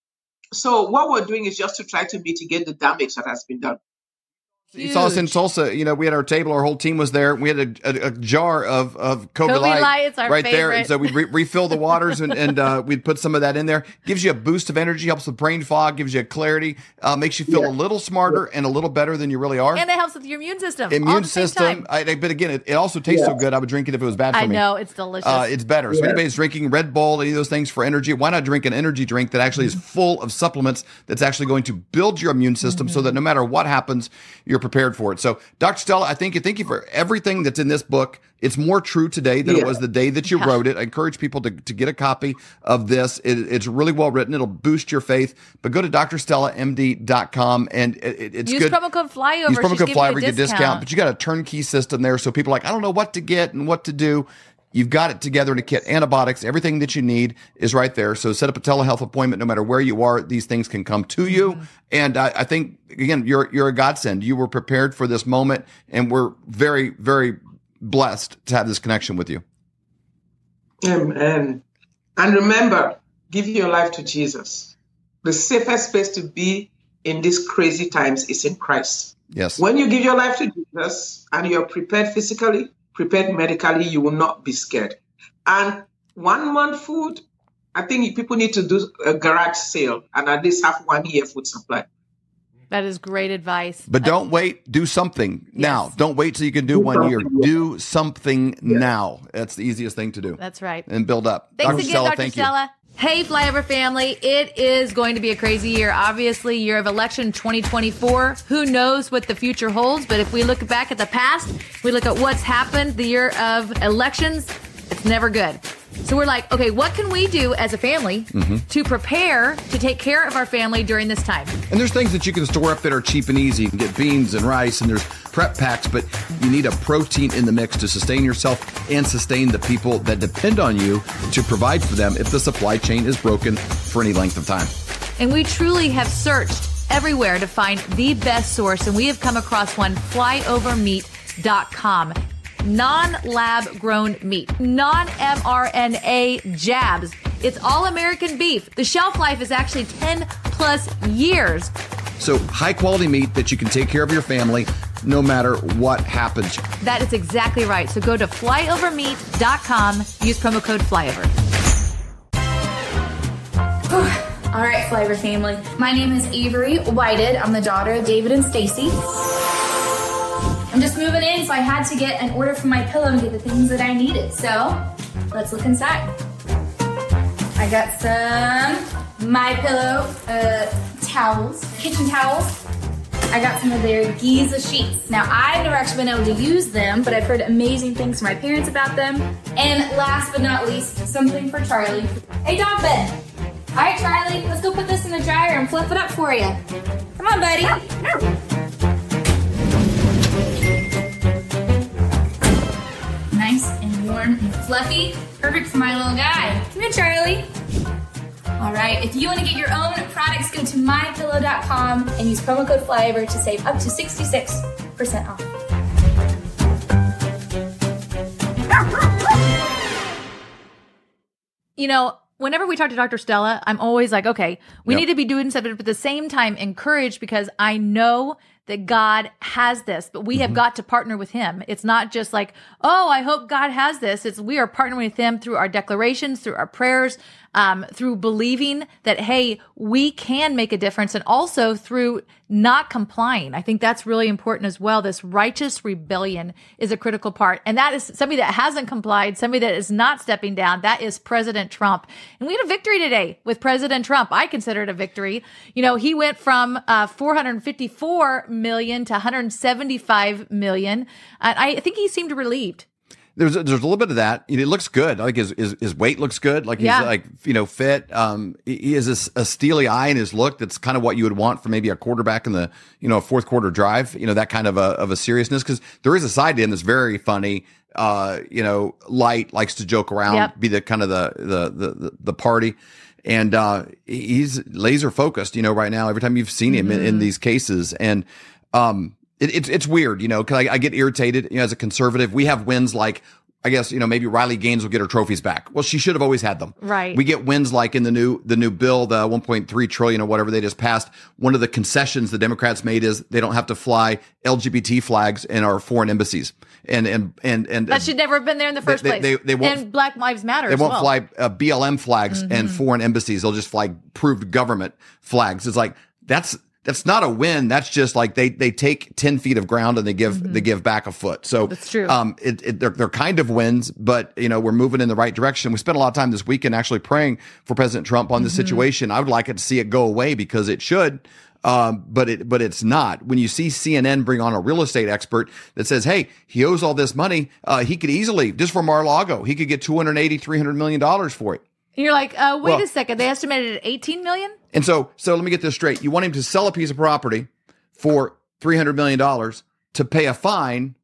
so what we're doing is just to try to mitigate the damage that has been done. You saw us in Tulsa. You know, we had our table. Our whole team was there. We had a, a, a jar of of Kobe Light our right favorite. there, and so we'd re- refill the waters and and uh, we'd put some of that in there. Gives you a boost of energy, helps with brain fog, gives you a clarity, uh, makes you feel yeah. a little smarter yeah. and a little better than you really are. And it helps with your immune system. Immune system. I, but again, it, it also tastes yeah. so good. I would drink it if it was bad for I me. I know it's delicious. Uh, it's better. Yeah. So anybody's drinking Red Bull, any of those things for energy, why not drink an energy drink that actually is full of supplements that's actually going to build your immune system mm-hmm. so that no matter what happens, you're prepared for it. So, Doctor Stella, I thank you. Thank you for everything that's in this book. It's more true today than yeah. it was the day that you yeah. wrote it. I encourage people to, to get a copy of this. It, it's really well written. It'll boost your faith. But go to D R Stella M D dot com and it, it's Use good. Use promo code FLYOVER. Use promo code FLYOVER, you get a discount. But you got a turnkey system there. So people are like, I don't know what to get and what to do. You've got it together in a kit. Antibiotics, everything that you need is right there. So set up a telehealth appointment. No matter where you are, these things can come to you. Mm-hmm. And I, I think, again, you're you're a godsend. You were prepared for this moment, and we're very, very blessed to have this connection with you. Amen. And remember, give your life to Jesus. The safest place to be in these crazy times is in Christ. Yes. When you give your life to Jesus and you're prepared physically, prepared medically, you will not be scared. And one month food, I think people need to do a garage sale and at least have one year food supply. That is great advice. But don't wait. Do something yes. now. Don't wait till you can do, do one year. Do something yes. now. That's the easiest thing to do. That's right. And build up. Thanks Doctor again, Stella, Doctor thank Stella. You. Hey, Flyover family, it is going to be a crazy year. Obviously, year of election twenty twenty-four. Who knows what the future holds? But if we look back at the past, we look at what's happened, the year of elections, it's never good. So we're like, okay, what can we do as a family mm-hmm. to prepare to take care of our family during this time? And there's things that you can store up that are cheap and easy. You can get beans and rice, and there's prep packs, but you need a protein in the mix to sustain yourself and sustain the people that depend on you to provide for them if the supply chain is broken for any length of time. And we truly have searched everywhere to find the best source, and we have come across one, flyover meat dot com. Non-lab grown meat, non-M R N A jabs. It's all American beef. The shelf life is actually ten plus years. So high quality meat that you can take care of your family no matter what happens. That is exactly right. So go to flyover meat dot com, use promo code flyover. All right, Flyover family. My name is Avery Whited. I'm the daughter of David and Stacy. I'm just moving in, so I had to get an order for my pillow and get the things that I needed. So let's look inside. I got some My Pillow uh, towels, kitchen towels. I got some of their Giza sheets. Now, I've never actually been able to use them, but I've heard amazing things from my parents about them. And last but not least, something for Charlie. Hey, dog bed. All right, Charlie, let's go put this in the dryer and fluff it up for you. Come on, buddy. Nice and warm and fluffy. Perfect for my little guy. Come here, Charlie. All right, if you want to get your own products, go to my pillow dot com and use promo code flyover to save up to sixty-six percent off. You know, whenever we talk to Doctor Stella, I'm always like, okay, we yep. need to be doing something, but at the same time, encouraged, because I know that God has this, but we mm-hmm. have got to partner with him. It's not just like, oh, I hope God has this. It's we are partnering with him through our declarations, through our prayers, um, through believing that, hey, we can make a difference, and also through not complying. I think that's really important as well. This righteous rebellion is a critical part. And that is somebody that hasn't complied, somebody that is not stepping down. That is President Trump. And we had a victory today with President Trump. I consider it a victory. You know, he went from uh, four hundred fifty-four million to one hundred seventy-five million. And I think he seemed relieved. There's a, there's a little bit of that. It looks good. Like his his, his weight looks good. Like he's yeah. like, you know, fit. Um, he has a, a steely eye in his look. That's kind of what you would want for maybe a quarterback in the, you know, fourth quarter drive. You know, that kind of a of a seriousness, because there is a side to him that's very funny. Uh, you know, light, likes to joke around, yep. be the kind of the the the the party. And uh, he's laser focused. You know, right now, every time you've seen him mm-hmm. in, in these cases, and um. It, it's it's weird, you know, because I, I get irritated, you know, as a conservative. We have wins like, I guess, you know, maybe Riley Gaines will get her trophies back. Well, she should have always had them. Right. We get wins like in the new the new bill, the one point three trillion or whatever they just passed. One of the concessions the Democrats made is they don't have to fly L G B T flags in our foreign embassies. And and and and that should never have been there in the first they, place. They, they, they won't, and Black Lives Matter. They as won't well. fly uh, B L M flags mm-hmm. and foreign embassies. They'll just fly proved government flags. It's like that's. That's not a win. That's just like they they take ten feet of ground and they give mm-hmm. they give back a foot. So that's true. Um, it, it they're they're kind of wins, but you know we're moving in the right direction. We spent a lot of time this weekend actually praying for President Trump on this mm-hmm. situation. I would like it to see it go away because it should, um, but it but it's not. When you see C N N bring on a real estate expert that says, "Hey, he owes all this money. Uh, he could easily just for Mar-a-Lago, he could get two hundred eighty, three hundred million dollars for it." And you're like, uh, wait well, a second. They estimated at eighteen million. And so, so let me get this straight. You want him to sell a piece of property for three hundred million dollars to pay a fine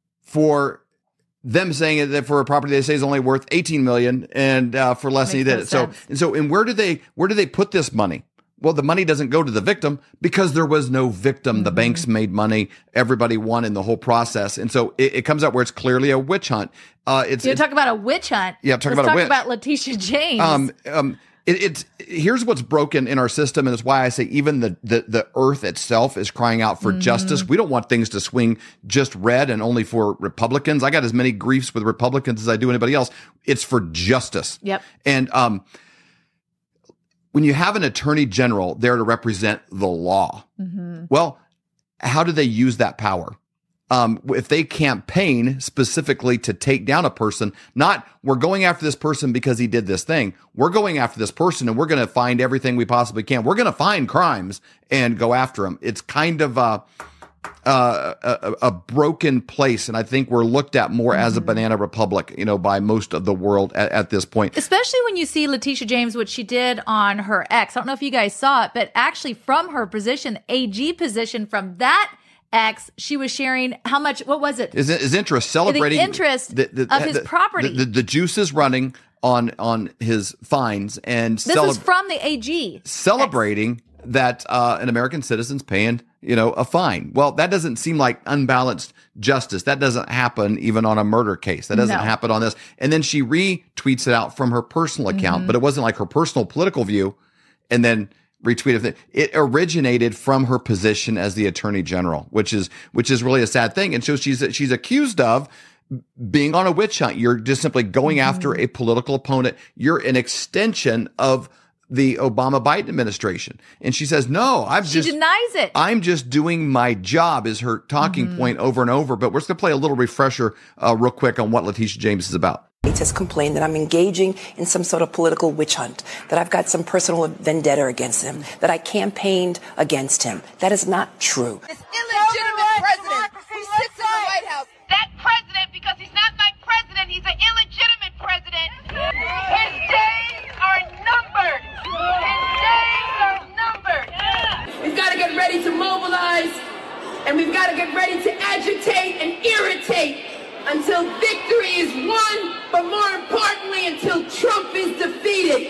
for them saying that for a property they say is only worth eighteen million dollars and uh, for less than he did it. So, and so, and where did they, where did they put this money? Well, the money doesn't go to the victim because there was no victim. Mm-hmm. The banks made money. Everybody won in the whole process. And so it, it comes out where it's clearly a witch hunt. Uh, it's, You're it's, talking about a witch hunt. Yeah, talking Let's about talk a witch. about Letitia James. Um, um, it, it's here's what's broken in our system, and it's why I say even the the, the earth itself is crying out for mm-hmm. justice. We don't want things to swing just red and only for Republicans. I got as many griefs with Republicans as I do anybody else. It's for justice. Yep. And um, when you have an attorney general there to represent the law, mm-hmm. well, how do they use that power? Um, if they campaign specifically to take down a person, not we're going after this person because he did this thing. We're going after this person and we're going to find everything we possibly can. We're going to find crimes and go after them. It's kind of, uh, uh, a, a broken place. And I think we're looked at more mm-hmm. as a banana republic, you know, by most of the world at, at this point. Especially when you see Letitia James, what she did on her ex. I don't know if you guys saw it, but actually from her position, A G position from that ex, she was sharing how much, what was it? His, his interest, celebrating the interest the, the, of his the, property. The, the, the juice is running on, on his fines. And this celeb- is from the A G. Celebrating ex. that uh, an American citizen's paying, you know, a fine. Well, that doesn't seem like unbalanced justice. That doesn't happen even on a murder case. That doesn't no. happen on this. And then she retweets it out from her personal account, mm-hmm. but it wasn't like her personal political view. And then retweeted it. It originated from her position as the attorney general, which is, which is really a sad thing. And so she's, she's accused of being on a witch hunt. You're just simply going mm-hmm. after a political opponent. You're an extension of the Obama Biden administration. And she says, no, I've she just, denies it. I'm just doing my job is her talking mm-hmm. point over and over. But we're just going to play a little refresher uh, real quick on what Letitia James is about. Has complained that I'm engaging in some sort of political witch hunt, that I've got some personal vendetta against him, that I campaigned against him. That is not true. This illegitimate president who sits in the White House. That president, because he's not my president, he's an illegitimate president. His days are numbered. His days are numbered. We've got to get ready to mobilize, and we've got to get ready to agitate and irritate until victory is won, but more importantly, until Trump is defeated.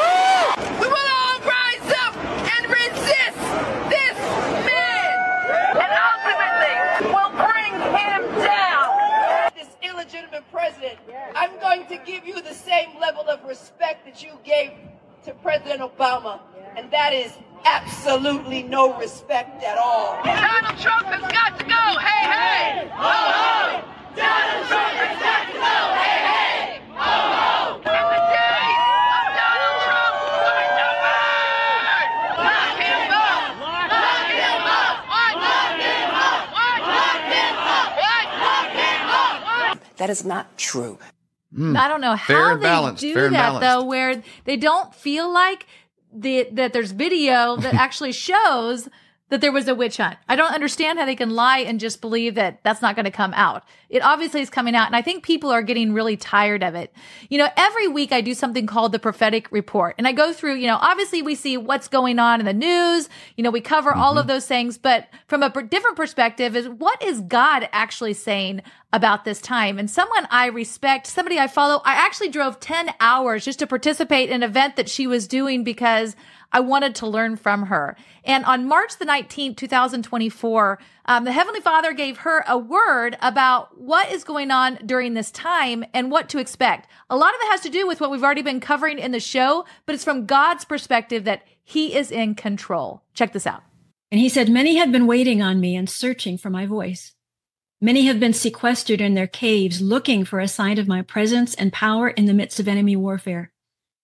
We will all rise up and resist this man, and ultimately we'll bring him down. This illegitimate president, I'm going to give you the same level of respect that you gave to President Obama, and that is absolutely no respect at all. Donald Trump has got to go. Hey, hey, ho, ho. Donald Trump has got to go. Hey, hey, ho, ho. And the days of Donald Trump are numbered. Lock him up. Lock him up. What? Lock him up. What? Lock him up. What? Lock him up. That is not true. Mm. I don't know how they balanced. do Fair that, though, where they don't feel like the, that there's video that actually shows that there was a witch hunt. I don't understand how they can lie and just believe that that's not going to come out. It obviously is coming out, and I think people are getting really tired of it. You know, every week I do something called the prophetic report, and I go through, you know, obviously we see what's going on in the news. You know, we cover mm-hmm. all of those things, but from a different perspective is what is God actually saying about this time? And someone I respect, somebody I follow, I actually drove ten hours just to participate in an event that she was doing because I wanted to learn from her. And on March the nineteenth, twenty twenty-four, um, the Heavenly Father gave her a word about what is going on during this time and what to expect. A lot of it has to do with what we've already been covering in the show, but it's from God's perspective that He is in control. Check this out. And He said, many have been waiting on me and searching for my voice. Many have been sequestered in their caves, looking for a sign of my presence and power in the midst of enemy warfare.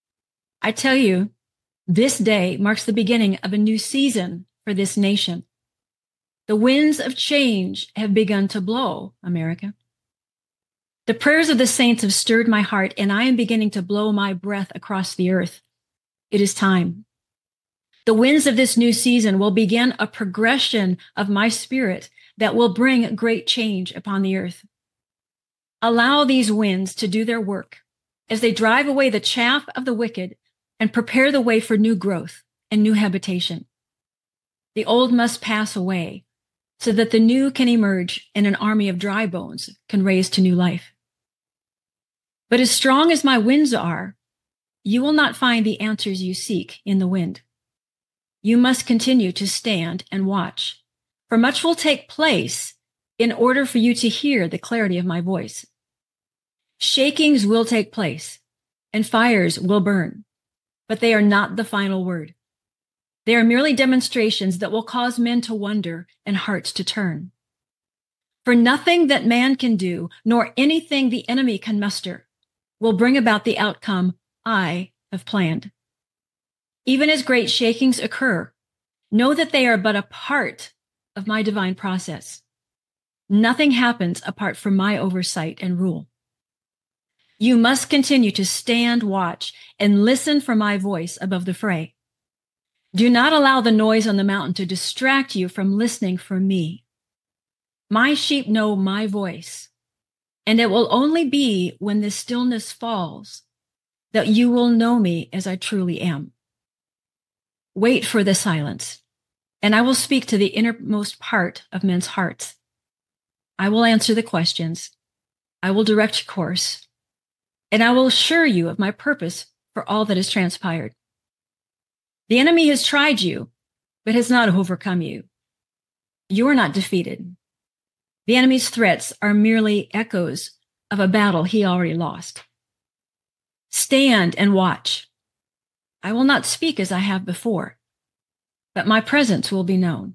I tell you, this day marks the beginning of a new season for this nation. The winds of change have begun to blow, America. The prayers of the saints have stirred my heart, and I am beginning to blow my breath across the earth. It is time. The winds of this new season will begin a progression of my spirit that will bring great change upon the earth. Allow these winds to do their work as they drive away the chaff of the wicked and prepare the way for new growth and new habitation. The old must pass away so that the new can emerge and an army of dry bones can raise to new life. But as strong as my winds are, you will not find the answers you seek in the wind. You must continue to stand and watch, for much will take place in order for you to hear the clarity of my voice. Shakings will take place and fires will burn, but they are not the final word. They are merely demonstrations that will cause men to wonder and hearts to turn. For nothing that man can do, nor anything the enemy can muster, will bring about the outcome I have planned. Even as great shakings occur, know that they are but a part of my divine process. Nothing happens apart from my oversight and rule. You must continue to stand, watch, and listen for my voice above the fray. Do not allow the noise on the mountain to distract you from listening for me. My sheep know my voice, and it will only be when the stillness falls that you will know me as I truly am. Wait for the silence, and I will speak to the innermost part of men's hearts. I will answer the questions. I will direct your course, and I will assure you of my purpose for all that has transpired. The enemy has tried you, but has not overcome you. You are not defeated. The enemy's threats are merely echoes of a battle he already lost. Stand and watch. I will not speak as I have before, but my presence will be known.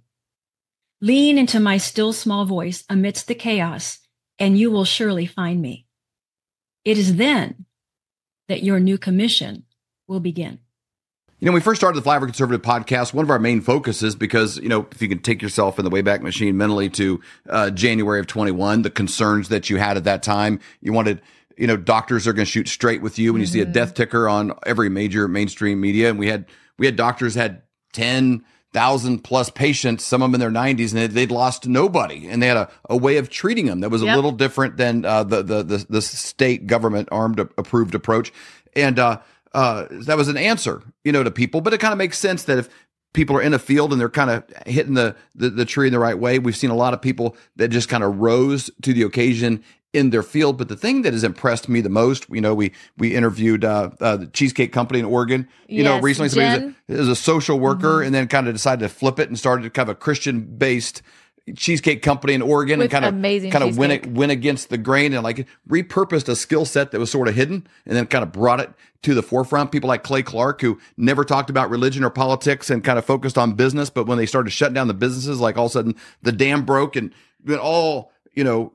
Lean into my still small voice amidst the chaos, and you will surely find me. It is then that your new commission will begin. You know, when we first started the Flyover Conservative podcast, one of our main focuses, because, you know, if you can take yourself in the Wayback Machine mentally to uh, January of twenty-one, the concerns that you had at that time, you wanted, you know, doctors are going to shoot straight with you when mm-hmm. you see a death ticker on every major mainstream media. And we had, we had doctors had ten thousand plus patients, some of them in their nineties, and they'd, they'd lost nobody. And they had a, a way of treating them that was a yep. little different than uh, the, the, the, the state government armed approved approach. And, uh, Uh, that was an answer, you know, to people, but it kind of makes sense that if people are in a field and they're kind of hitting the, the, the tree in the right way, we've seen a lot of people that just kind of rose to the occasion in their field. But the thing that has impressed me the most, you know, we, we interviewed, uh, uh the Cheesecake Company in Oregon, you yes, know, recently somebody was a, was a social worker mm-hmm. and then kind of decided to flip it and started kind of a Christian based Cheesecake Company in Oregon With and kind of amazing kind of win cheesecake. it win against the grain and like repurposed a skill set that was sort of hidden and then kind of brought it to the forefront. People like Clay Clark, who never talked about religion or politics and kind of focused on business, but when they started shutting down the businesses, like all of a sudden the dam broke and all, you know,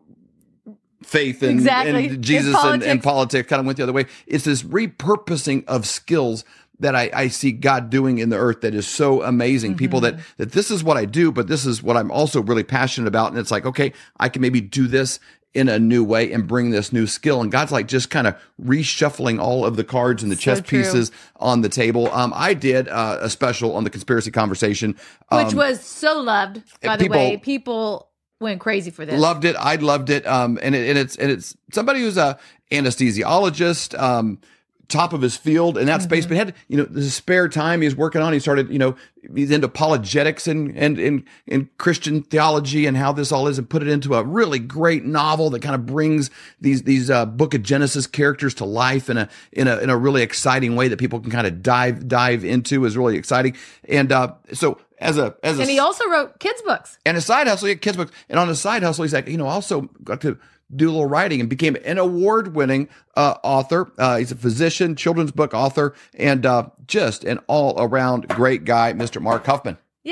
faith and, exactly. and Jesus politics. And, and politics kind of went the other way. It's this repurposing of skills that I, I see God doing in the earth that is so amazing. Mm-hmm. People that, that this is what I do, but this is what I'm also really passionate about. And it's like, okay, I can maybe do this in a new way and bring this new skill. And God's like just kind of reshuffling all of the cards and the so chess true. pieces on the table. Um, I did uh, a special on the conspiracy conversation. Um, Which was so loved, by the people, way. People went crazy for this. Loved it. I loved it. Um, and, it, and it's, and it's somebody who's a anesthesiologist, um, top of his field in that mm-hmm. space, but had, you know, the spare time he's working on. He started, you know, he's into apologetics and, and, and, and Christian theology and how this all is, and put it into a really great novel that kind of brings these, these, uh, Book of Genesis characters to life in a, in a, in a really exciting way that people can kind of dive, dive into is really exciting. And, uh, so as a, as a, and he also wrote kids books and a side hustle, he had kids books. And on a side hustle, he's like, you know, also got to do a little writing and became an award-winning uh, author. Uh, he's a physician, children's book author, and uh, just an all-around great guy, Mister Mark Huffman. Yay!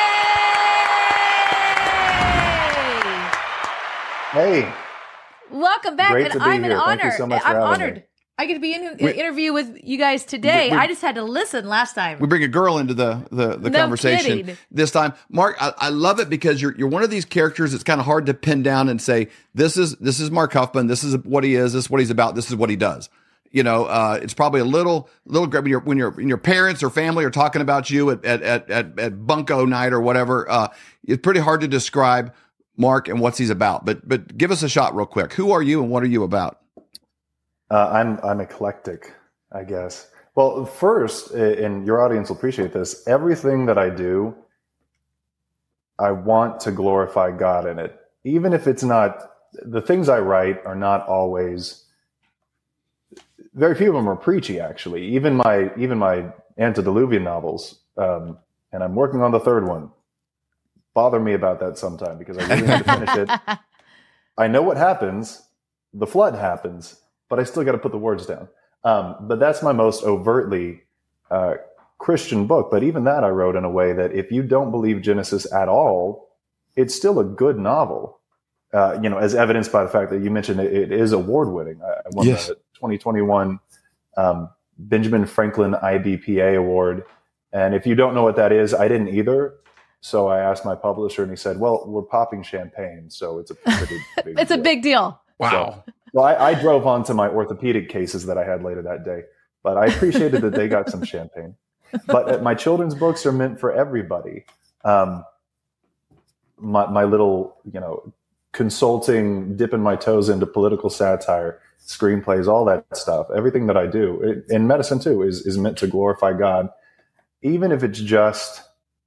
Hey. Welcome back, Great and to be I'm here. an honor. Thank you so much for I'm having honored. me. I get to be in an We- interview with you guys today. We- we- I just had to listen last time. We bring a girl into the the, the No conversation kidding. this time. Mark, I, I love it because you're you're one of these characters that's kind of hard to pin down and say, this is this is Mark Huffman, this is what he is, this is what he's about, this is what he does. You know, uh, it's probably a little little when your when your when your parents or family are talking about you at at at at, at bunko night or whatever. Uh, it's pretty hard to describe Mark and what he's about. But but give us a shot real quick. Who are you and what are you about? Uh, I'm I'm eclectic, I guess. Well, first, and your audience will appreciate this, everything that I do, I want to glorify God in it. Even if it's not, the things I write are not always, very few of them are preachy, actually. Even my even my antediluvian novels, um, and I'm working on the third one, bother me about that sometime because I really need to finish it. I know what happens. The flood happens. But I still got to put the words down. Um, but that's my most overtly uh, Christian book. But even that I wrote in a way that if you don't believe Genesis at all, it's still a good novel. Uh, you know, as evidenced by the fact that you mentioned it, it is award winning. I, I won yes. the twenty twenty-one um, Benjamin Franklin I B P A award. And if you don't know what that is, I didn't either. So I asked my publisher and he said, well, we're popping champagne. So it's a pretty big It's deal. a big deal. Wow. So, Well, I, I drove on to my orthopedic cases that I had later that day, but I appreciated that they got some champagne. But uh, my children's books are meant for everybody. Um, my, my little, you know, consulting, dipping my toes into political satire, screenplays, all that stuff. Everything that I do, it, in medicine too, is is meant to glorify God, even if it's just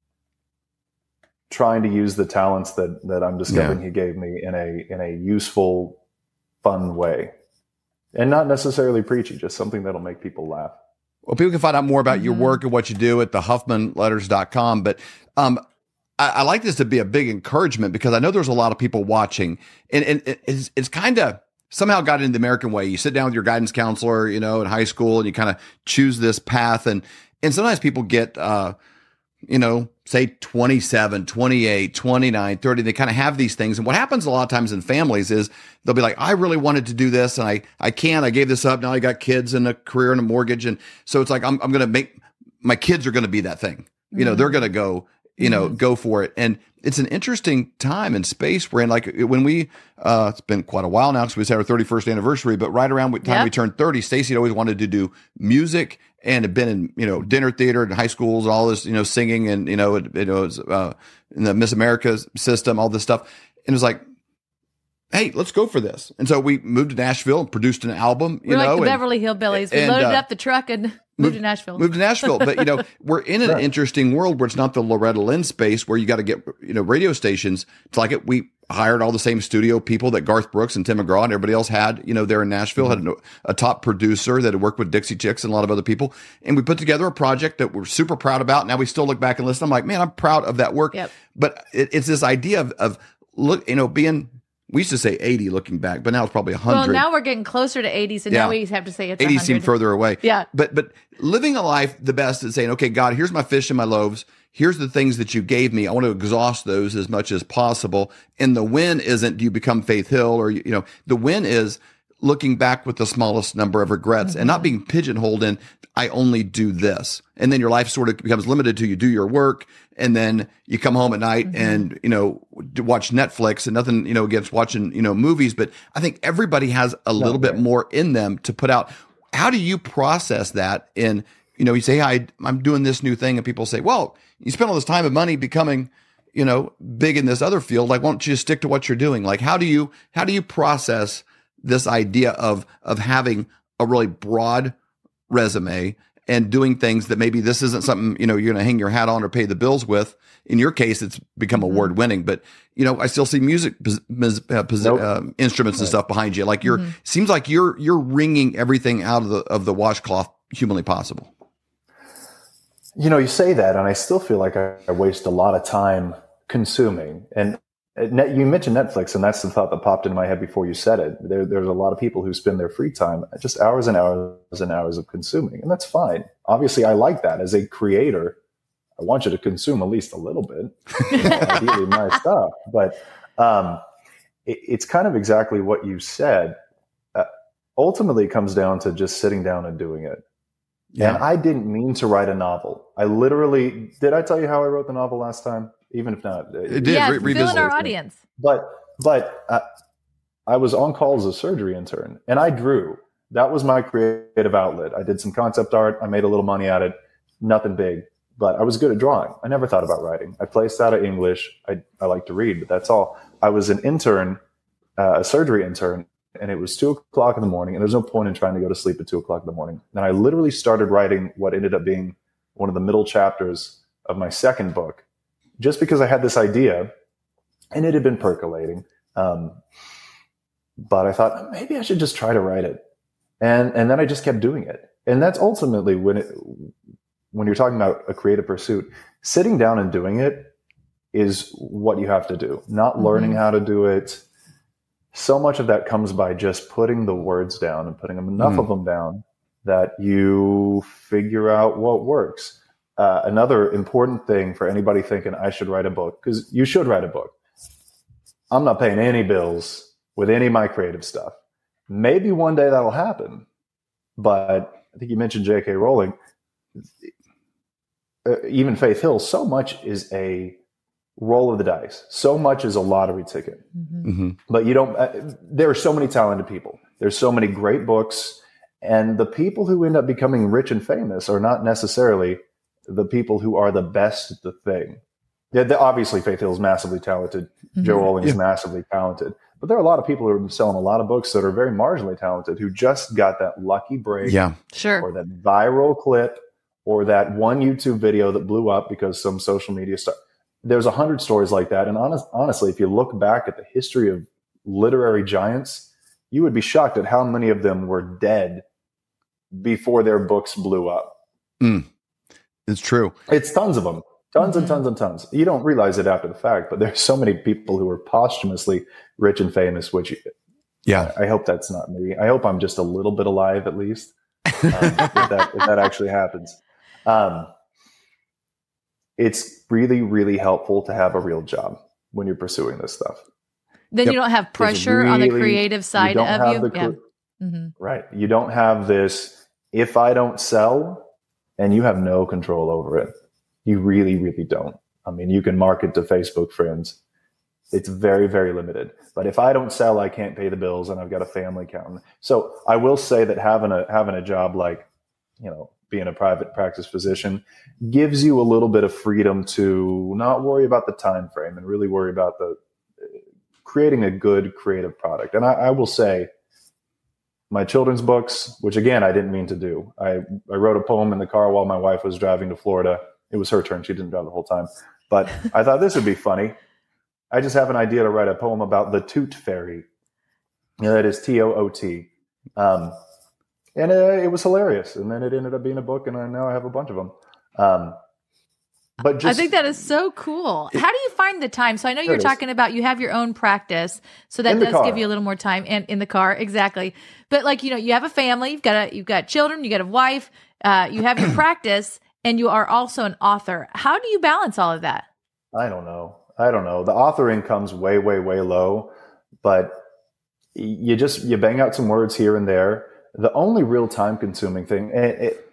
trying to use the talents that that I'm discovering yeah. He gave me in a in a useful, fun way, and not necessarily preachy, just something that'll make people laugh. Well, people can find out more about mm-hmm. your work and what you do at the huffman letters dot com. But um, I, I like this to be a big encouragement, because I know there's a lot of people watching, and, and it's, it's kind of somehow got into the American way. You sit down with your guidance counselor, you know, in high school, and you kind of choose this path. And, and sometimes people get, uh, you know, say twenty-seven, twenty-eight, twenty-nine, thirty, they kind of have these things. And what happens a lot of times in families is they'll be like, I really wanted to do this and I, I can't, I gave this up. Now I got kids and a career and a mortgage. And so it's like, I'm, I'm going to make, my kids are going to be that thing. You know, mm-hmm. they're going to go, you know, mm-hmm. go for it. And it's an interesting time and space we're in. Like when we, uh, it's been quite a while now because we had our thirty-first anniveration, but right around the time yep. we turned thirty, Stacey had always wanted to do music and had been in, you know, dinner theater and high schools, all this, you know, singing and, you know, it, it was, uh, in the Miss America system, all this stuff. And it was like, hey, let's go for this. And so we moved to Nashville and produced an album, you we're know. like the and, Beverly Hillbillies. We and, loaded uh, up the truck and moved, moved to Nashville. Moved to Nashville. But, you know, we're in an right. interesting world where it's not the Loretta Lynn space where you got to get, you know, radio stations to like it. We hired all the same studio people that Garth Brooks and Tim McGraw and everybody else had, you know, there in Nashville, mm-hmm. had a, a top producer that had worked with Dixie Chicks and a lot of other people. And we put together a project that we're super proud about. Now we still look back and listen. I'm like, man, I'm proud of that work. Yep. But it, it's this idea of, of look, you know, being, we used to say eighty looking back, but now it's probably one hundred. Well, now we're getting closer to eighty, so yeah. now we have to say it's eighty one hundred. seem further away. Yeah. But but living a life the best is saying, okay, God, here's my fish and my loaves. Here's the things that you gave me. I want to exhaust those as much as possible. And the win isn't do you become Faith Hill or, you know, the win is looking back with the smallest number of regrets mm-hmm. and not being pigeonholed in, I only do this. And then your life sort of becomes limited to you do your work and then you come home at night mm-hmm. and, you know, watch Netflix and nothing, you know, against watching, you know, movies. But I think everybody has a little no, bit right. more in them to put out. How do you process that in, you know, you say, I, I'm doing this new thing and people say, well, you spend all this time and money becoming, you know, big in this other field. Like, why don't you just stick to what you're doing? Like, how do you, how do you process this idea of, of having a really broad resume and doing things that maybe this isn't something, you know, you're going to hang your hat on or pay the bills with. In your case, it's become award winning, but you know, I still see music pos- uh, pos- nope. uh, instruments and stuff behind you. Like you're, mm-hmm. seems like you're, you're wringing everything out of the, of the washcloth humanly possible. You know, you say that, and I still feel like I, I waste a lot of time consuming. And net, you mentioned Netflix, and that's the thought that popped into my head before you said it. There, there's a lot of people who spend their free time just hours and hours and hours of consuming, and that's fine. Obviously, I like that. As a creator, I want you to consume at least a little bit, ideally my stuff. But um, it, it's kind of exactly what you said. Uh, ultimately, it comes down to just sitting down and doing it. Yeah. And I didn't mean to write a novel. I literally, did I tell you how I wrote the novel last time? Even if not. It did. Yeah, Re- fill in our audience. But, but uh, I was on call as a surgery intern and I drew. That was my creative outlet. I did some concept art. I made a little money at it. Nothing big, but I was good at drawing. I never thought about writing. I placed out of English. I, I like to read, but that's all. I was an intern, uh, a surgery intern. And it was two o'clock in the morning, and there's no point in trying to go to sleep at two o'clock in the morning. And I literally started writing what ended up being one of the middle chapters of my second book, just because I had this idea, and it had been percolating. Um, but I thought maybe I should just try to write it, and and then I just kept doing it. And that's ultimately when it, when you're talking about a creative pursuit, sitting down and doing it is what you have to do. Not learning mm-hmm. how to do it. So much of that comes by just putting the words down and putting them, enough mm. of them down that you figure out what works. Uh, another important thing for anybody thinking I should write a book, because you should write a book. I'm not paying any bills with any of my creative stuff. Maybe one day that'll happen. But I think you mentioned J K. Rowling. Uh, even Faith Hill, so much is a roll of the dice. So much is a lottery ticket. Mm-hmm. Mm-hmm. But you don't, uh, there are so many talented people. There's so many great books. And the people who end up becoming rich and famous are not necessarily the people who are the best at the thing. Yeah, the, obviously Faith Hill is massively talented. Mm-hmm. Joe Olling is yeah. massively talented. But there are a lot of people who are selling a lot of books that are very marginally talented who just got that lucky break, yeah, sure, or that viral clip, or that one YouTube video that blew up because some social media stuff. There's a hundred stories like that. And honest, honestly, if you look back at the history of literary giants, you would be shocked at how many of them were dead before their books blew up. Mm. It's true. It's tons of them. Tons and tons and tons. You don't realize it after the fact, but there's so many people who are posthumously rich and famous, which, yeah, I hope that's not me. I hope I'm just a little bit alive at least, um, if, that, if that actually happens. Um, it's really, really helpful to have a real job when you're pursuing this stuff. Then yep. you don't have pressure really, on the creative side you of you. The, yeah. mm-hmm. Right. You don't have this, if I don't sell, and you have no control over it. You really, really don't. I mean, you can market to Facebook friends. It's very, very limited. But if I don't sell, I can't pay the bills, and I've got a family counting. So I will say that having a having a job like, you know, being a private practice physician gives you a little bit of freedom to not worry about the time frame and really worry about the creating a good creative product. And I, I will say, my children's books, which again I didn't mean to do, I I wrote a poem in the car while my wife was driving to Florida. It was her turn. She didn't drive the whole time. But I thought this would be funny. I just have an idea to write a poem about the Toot Fairy. You know, that is T O O T. Um, and uh, it was hilarious. And then it ended up being a book, and I, now I have a bunch of them. Um, but just, I think that is so cool. How do you find the time? So I know you're talking about you have your own practice, so that does give you a little more time. And in the car, exactly. But like, you know, you have a family, you've got a, you've got children, you got a wife, uh, you have your practice, and you are also an author. How do you balance all of that? I don't know. I don't know. The author income's way, way, way low, but you just, you bang out some words here and there. The only real time consuming thing, it, it,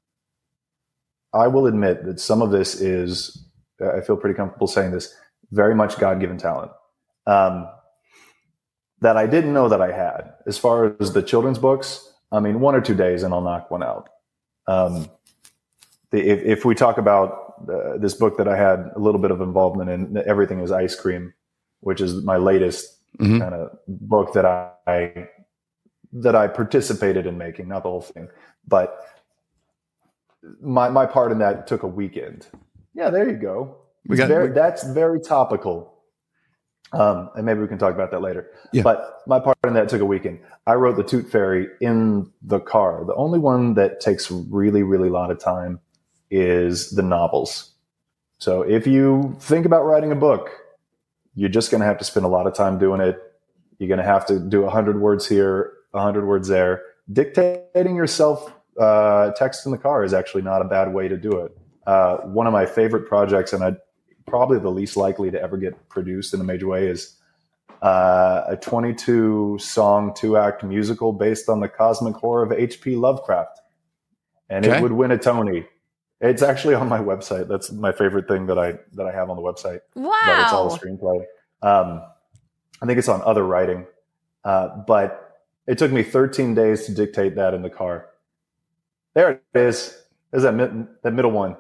I will admit that some of this is, I feel pretty comfortable saying this, very much God-given talent. Um, that I didn't know that I had. As far as the children's books, I mean, one or two days and I'll knock one out. Um, the, if, if we talk about uh, this book that I had a little bit of involvement in, Everything is Ice Cream, which is my latest mm-hmm. kind of book that I, that I participated in making, not the whole thing, but my, my part in that took a weekend. Yeah, there you go. We got, very, we, that's very topical. Um, and maybe we can talk about that later. Yeah. But my part in that took a weekend. I wrote the Toot Fairy in the car. The only one that takes really, really a lot of time is the novels. So if you think about writing a book, you're just going to have to spend a lot of time doing it. You're going to have to do one hundred words here, one hundred words there. Dictating yourself uh, text in the car is actually not a bad way to do it. Uh, one of my favorite projects, and I probably the least likely to ever get produced in a major way, is uh, a twenty-two song, two act musical based on the cosmic horror of H P Lovecraft. And okay. It would win a Tony. It's actually on my website. That's my favorite thing that I, that I have on the website. Wow. But it's all a screenplay. Um, I think it's on other writing. Uh, but it took me thirteen days to dictate that in the car. There it is. There's that, mid, that middle one.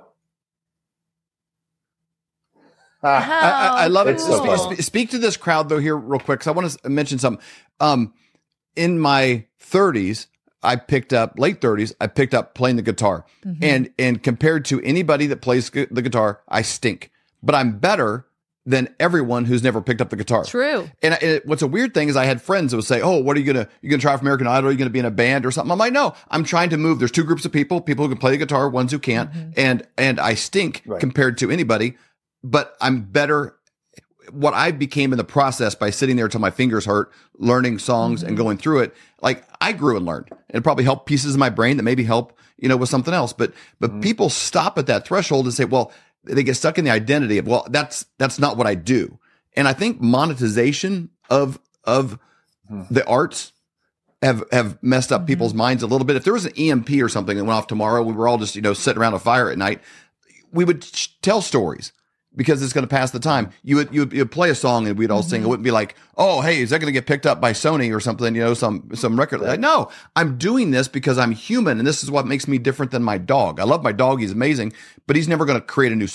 Ah, I, I love it. So speak, speak to this crowd though here real quick, because I want to mention something. Um, in my thirties, I picked up late thirties. I picked up playing the guitar, mm-hmm. and and compared to anybody that plays gu- the guitar, I stink. But I'm better than everyone who's never picked up the guitar. True. And I, it, what's a weird thing is I had friends that would say, "Oh, what are you gonna you gonna try for American Idol? Are you gonna be in a band or something?" I'm like, "No, I'm trying to move." There's two groups of people: people who can play the guitar, ones who can't, mm-hmm. and and I stink right. compared to anybody. But I'm better. What I became in the process by sitting there till my fingers hurt, learning songs mm-hmm. and going through it, like I grew and learned. It probably helped pieces of my brain that maybe help, you know, with something else. But but mm-hmm. people stop at that threshold and say, well, they get stuck in the identity of, well, that's that's not what I do. And I think monetization of of mm-hmm. the arts have have messed up mm-hmm. people's minds a little bit. If there was an E M P or something that went off tomorrow, we were all just, you know, sitting around a fire at night, we would sh- tell stories. Because it's going to pass the time. You would, you would you'd play a song and we'd all mm-hmm. sing. It wouldn't be like, oh, hey, is that going to get picked up by Sony or something? You know, some some record. Like, no, I'm doing this because I'm human, and this is what makes me different than my dog. I love my dog; he's amazing, but he's never going to create a new song.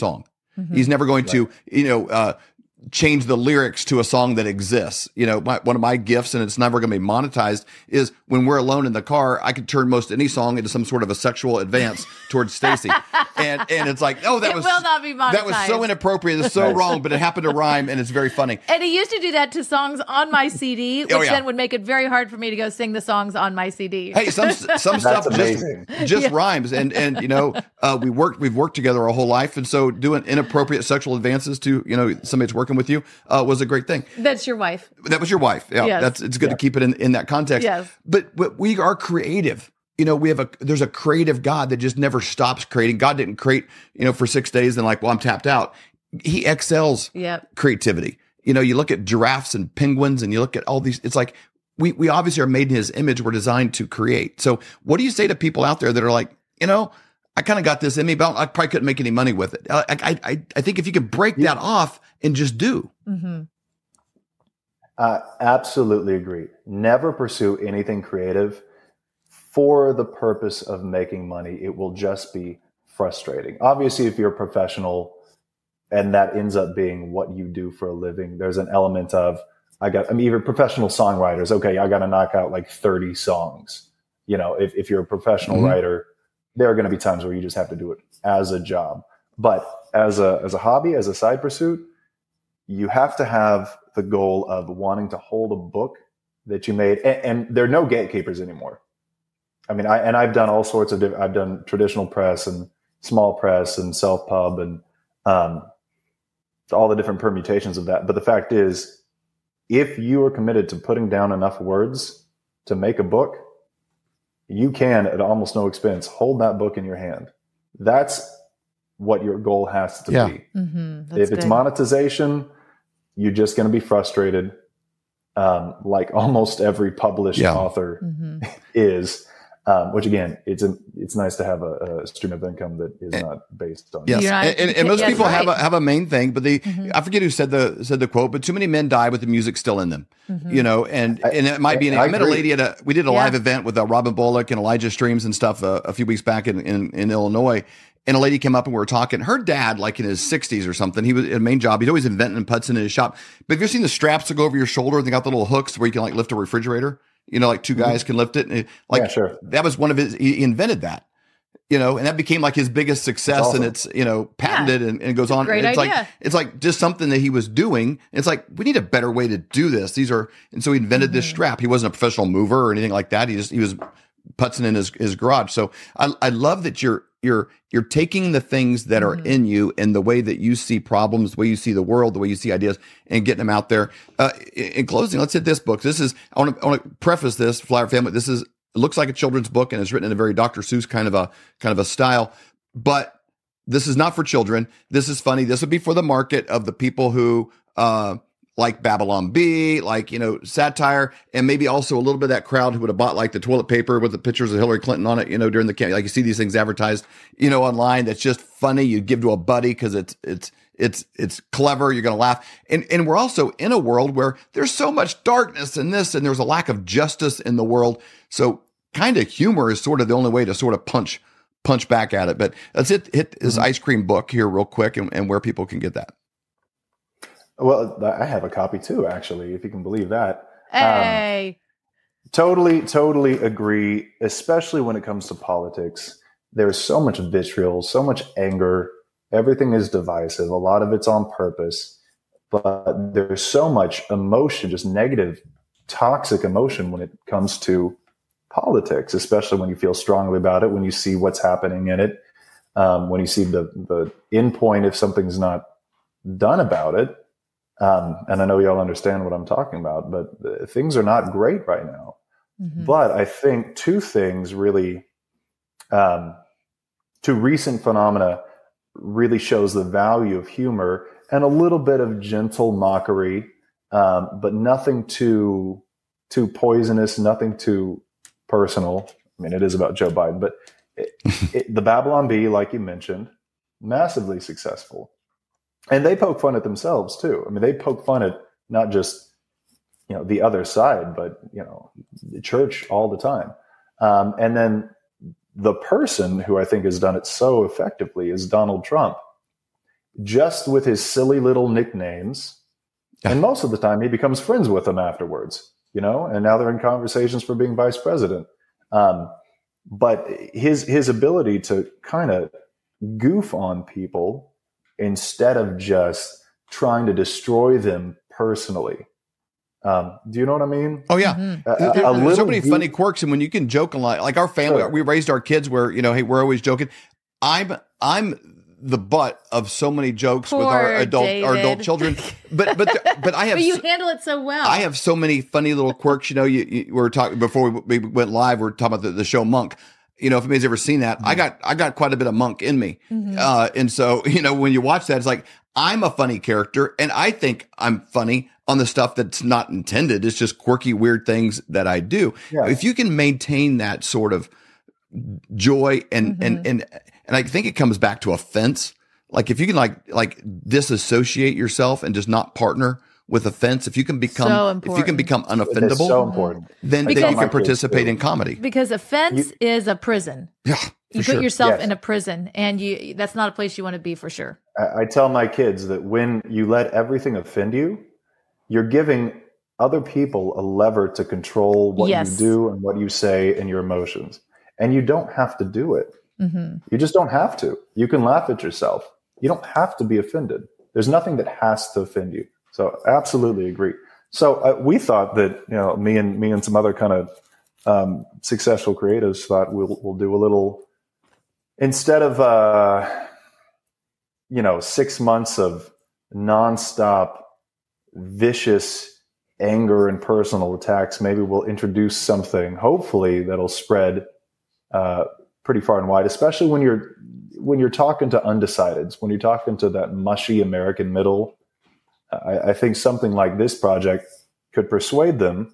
Mm-hmm. He's never going right. to, you know, uh, change the lyrics to a song that exists. You know, my, one of my gifts, and it's never going to be monetized, is when we're alone in the car, I could turn most any song into some sort of a sexual advance towards Stacy. And and it's like, oh, that it was will not be monetized. That was so inappropriate. It's so wrong, but it happened to rhyme, and it's very funny. And he used to do that to songs on my C D, which oh, yeah. then would make it very hard for me to go sing the songs on my C D. Hey, some some stuff just, just yeah. rhymes, and and you know, uh, we worked we've worked together our whole life, and so doing inappropriate sexual advances to you know somebody that's working with you uh, was a great thing. That's your wife. That was your wife. Yeah, yes. that's it's good yeah. to keep it in, in that context. Yes. But, but we are creative. You know, we have a there's a creative God that just never stops creating. God didn't create, you know, for six days and like, well, I'm tapped out. He excels yep. creativity. You know, you look at giraffes and penguins and you look at all these, it's like we we obviously are made in his image. We're designed to create. So what do you say to people out there that are like, you know, I kind of got this in me, but I probably couldn't make any money with it. I I I, I think if you could break yeah. that off and just do. Mm-hmm. Uh, absolutely agree. Never pursue anything creative for the purpose of making money. It will just be frustrating. Obviously, if you're a professional and that ends up being what you do for a living, there's an element of, I got, I mean, even professional songwriters, okay, I got to knock out like thirty songs. You know, if, if you're a professional mm-hmm. writer, there are going to be times where you just have to do it as a job. But as a, as a hobby, as a side pursuit, you have to have the goal of wanting to hold a book that you made. And, and there are no gatekeepers anymore. I mean, I, and I've done all sorts of different, I've done traditional press and small press and self-pub and um, all the different permutations of that. But the fact is, if you are committed to putting down enough words to make a book, you can, at almost no expense, hold that book in your hand. That's what your goal has to yeah. be. Mm-hmm. If it's good. monetization, you're just going to be frustrated, um, like almost every published yeah. author mm-hmm. is. Um, which again, it's a, it's nice to have a, a stream of income that is and, not based on. Yes, not, and, and, and most yes, people right. have a have a main thing, but they mm-hmm. I forget who said the said the quote, but too many men die with the music still in them. Mm-hmm. You know, and and it might be. An, I, I met agree. a lady at a we did a yeah. live event with uh, Robin Bullock and Elijah Streams and stuff uh, a few weeks back in, in in Illinois. And a lady came up and we were talking. Her dad, like in his sixties or something, he was a main job. He's always inventing and putzing in his shop. But have you ever seen the straps that go over your shoulder? And they got the little hooks where you can like lift a refrigerator. You know, like two guys can lift it. And it, like yeah, sure. that was one of his. He invented that. You know, and that became like his biggest success, awesome. and it's you know patented yeah. and, and it goes on. Great it's idea. like it's like just something that he was doing. It's like we need a better way to do this. These are and so he invented mm-hmm. this strap. He wasn't a professional mover or anything like that. He just he was putzing in his his garage. So I I love that you're you're you're taking the things that are mm-hmm. in you and the way that you see problems, the way you see the world, the way you see ideas, and getting them out there. Uh, in, in closing, let's hit this book. This is I want to I want to preface this, Flower Family. This is. It looks like a children's book and it's written in a very Doctor Seuss kind of a kind of a style, but this is not for children. This is funny. This would be for the market of the people who uh, like Babylon Bee, like, you know, satire, and maybe also a little bit of that crowd who would have bought like the toilet paper with the pictures of Hillary Clinton on it, you know, during the campaign. Like you see these things advertised, you know, online. That's just funny. You give to a buddy because it's it's it's it's clever. You're going to laugh, and and we're also in a world where there's so much darkness in this, and there's a lack of justice in the world. So kind of humor is sort of the only way to sort of punch punch back at it. But let's hit, hit this ice cream book here real quick and, and where people can get that. Well, I have a copy too, actually, if you can believe that. Hey. Um, totally, totally agree, especially when it comes to politics. There's so much vitriol, so much anger. Everything is divisive. A lot of it's on purpose. But there's so much emotion, just negative, toxic emotion when it comes to politics, especially when you feel strongly about it, when you see what's happening in it, um, when you see the, the end point if something's not done about it. Um, and I know you all understand what I'm talking about, but uh, things are not great right now. Mm-hmm. But I think two things really, um, two recent phenomena really shows the value of humor and a little bit of gentle mockery, um, but nothing too, too poisonous, nothing too personal. I mean, it is about Joe Biden, but it, it, the Babylon Bee, like you mentioned, massively successful. And they poke fun at themselves too. I mean, they poke fun at not just, you know, the other side, but, you know, the church all the time. Um, and then the person who I think has done it so effectively is Donald Trump. just with his silly little nicknames. And most of the time he becomes friends with them afterwards, you know, and now they're in conversations for being vice president. Um, but his, his ability to kind of goof on people instead of just trying to destroy them personally. Um, do you know what I mean? Oh yeah. Mm-hmm. a, a, a There's so many goof- funny quirks. And when you can joke a lot, like our family, Sure. we raised our kids where, you know, hey, we're always joking. I'm, I'm the butt of so many jokes with our Poor adult, our adult David. children. But, but, but I have, But you so- handle it so well. I have so many funny little quirks. You know, you, you we were talking before we, we went live. We were talking about the, the show Monk. You know, if anybody's ever seen that, I got I got quite a bit of Monk in me. Mhm. Uh, and so, you know, when you watch that, it's like I'm a funny character, and I think I'm funny on the stuff that's not intended. It's just quirky, weird things that I do. Yeah. If you can maintain that sort of joy, and Mhm. and and and I think it comes back to offense. Like if you can like like disassociate yourself and just not partner with offense, if you can become So if you can important. become It's unoffendable, so important. then, then Because- you can participate in comedy. Because offense is a prison. Yeah, You for put sure. yourself Yes. in a prison, and you that's not a place you want to be for sure. I, I tell my kids that when you let everything offend you, you're giving other people a lever to control what Yes. you do and what you say and your emotions. And you don't have to do it. Mm-hmm. You just don't have to. You can laugh at yourself. You don't have to be offended. There's nothing that has to offend you. So absolutely agree. So uh, we thought that, you know, me and me and some other kind of um, successful creatives thought we'll, we'll do a little, instead of, uh, you know, six months of nonstop vicious anger and personal attacks, maybe we'll introduce something, hopefully, that'll spread uh, pretty far and wide, especially when you're when you're talking to undecideds, when you're talking to that mushy American middle. I, I think something like this project could persuade them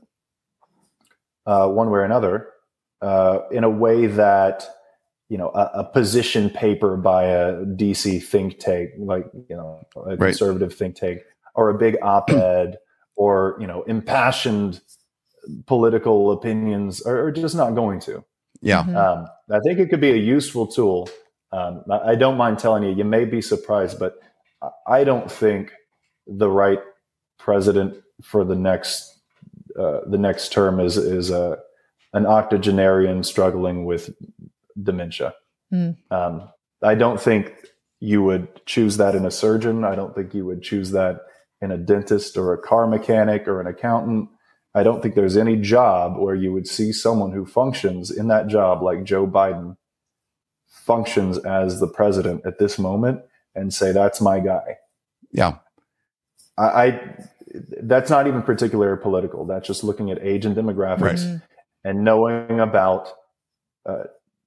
uh, one way or another uh, in a way that, you know, a, a position paper by a D C think tank, like, you know, a Right. conservative think tank, or a big op-ed, or, you know, impassioned political opinions are, are just not going to. Yeah. Mhm. Um, I think it could be a useful tool. Um, I, I don't mind telling you, you may be surprised, but I don't think the right president for the next uh, the next term is is a an octogenarian struggling with dementia. Mm. Um, I don't think you would choose that in a surgeon. I don't think you would choose that in a dentist or a car mechanic or an accountant. I don't think there's any job where you would see someone who functions in that job like Joe Biden functions as the president at this moment and say, that's my guy. Yeah. I, I that's not even particularly political. That's just looking at age and demographics Right. Mhm. and knowing about uh,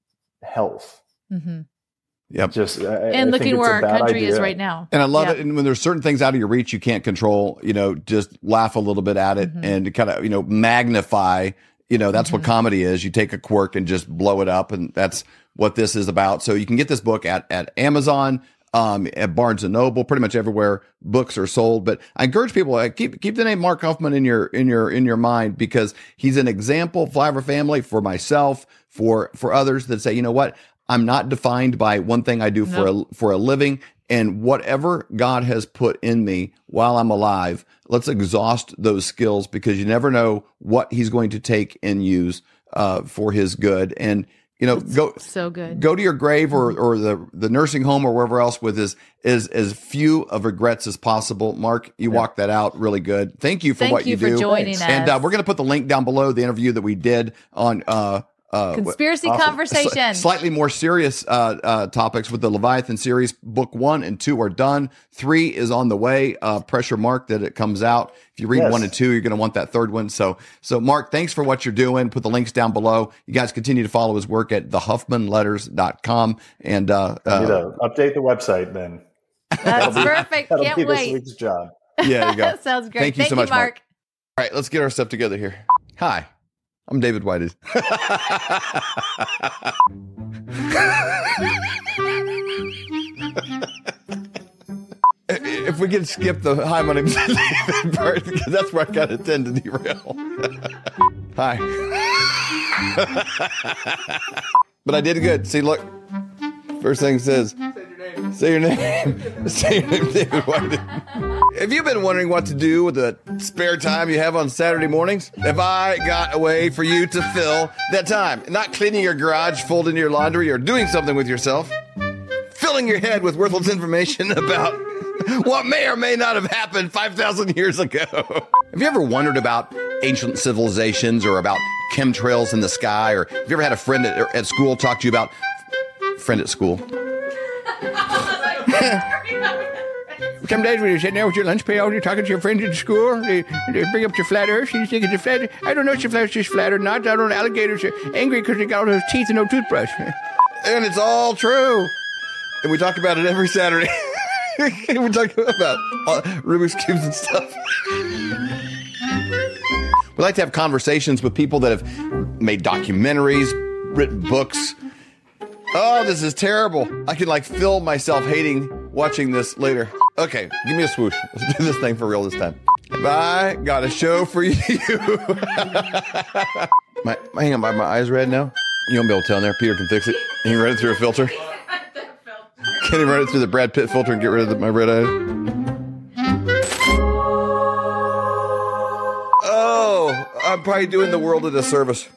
health. Mhm. Yep. Just I- I And think looking it's where a our bad country is idea. right now. And I love Yeah. it. And when there's certain things out of your reach you can't control, you know, just laugh a little bit at it Mhm. and kind of, you know, magnify, you know, that's what Mhm. comedy is. You take a quirk and just blow it up. And that's what this is about. So you can get this book at, at Amazon, um, at Barnes and Noble, pretty much everywhere books are sold. But I encourage people, uh, keep, keep the name Mark Huffman in your, in your, in your mind, because he's an example, Flyover family, for myself, for, for others that say, you know what? I'm not defined by one thing I do for a, for a living, and whatever God has put in me while I'm alive, let's exhaust those skills, because you never know what he's going to take and use uh, for his good. And, you know, go, So good. go to your grave or, or the, the nursing home or wherever else with as, as, as few of regrets as possible. Mark, you walked that out really good. Thank you for Thank what you you, for do. joining us. And uh, we're going to put the link down below, the interview that we did on, uh, uh, Conspiracy Awesome. conversation. Sli- slightly more serious uh, uh, topics with the Leviathan series. Book one and two are done. Three is on the way. Uh, pressure Mark that it comes out. If you read Yes. one and two, you're going to want that third one. So, so Mark, thanks for what you're doing. Put the links down below. You guys continue to follow his work at the huffman letters dot com. And uh, I need uh, to update the website then. That's perfect. That'll Can't be this wait. week's job. yeah, there you go. Sounds great. Thank you so much, Mark. Mark. All right, let's get our stuff together here. Hi, I'm David Whited. If we can skip the hi, my name's David part, because that's where I kind of tend to derail. Hi. But I did good. See, look. First thing it says. Say your name. Say your name, David White. Have you been wondering what to do with the spare time you have on Saturday mornings? Have I got a way for you to fill that time? Not cleaning your garage, folding your laundry, or doing something with yourself. Filling your head with worthless information about what may or may not have happened five thousand years ago. Have you ever wondered about ancient civilizations or about chemtrails in the sky? Or have you ever had a friend at, at school talk to you about... Friend at school. Some days when you're sitting there with your lunch pail, you're talking to your friends at school, they, they bring up your flat earth, and you think it's a flat. I don't know if your flat earth is flat or not. I don't know. Alligators are angry because they got all those teeth and no toothbrush. And it's all true. And we talk about it every Saturday. We talk about uh, Rubik's Cubes and stuff. We like to have conversations with people that have made documentaries, written books. Oh, this is terrible. I can like feel myself hating watching this later. Okay, give me a swoosh. Let's do this thing for real this time. Have I got a show for you? my, hang on, my, my eyes red now? You won't be able to tell in there. Peter can fix it. He can run it through a filter. Can he run it through the Brad Pitt filter and get rid of the, my red eyes? Oh, I'm probably doing the world a disservice.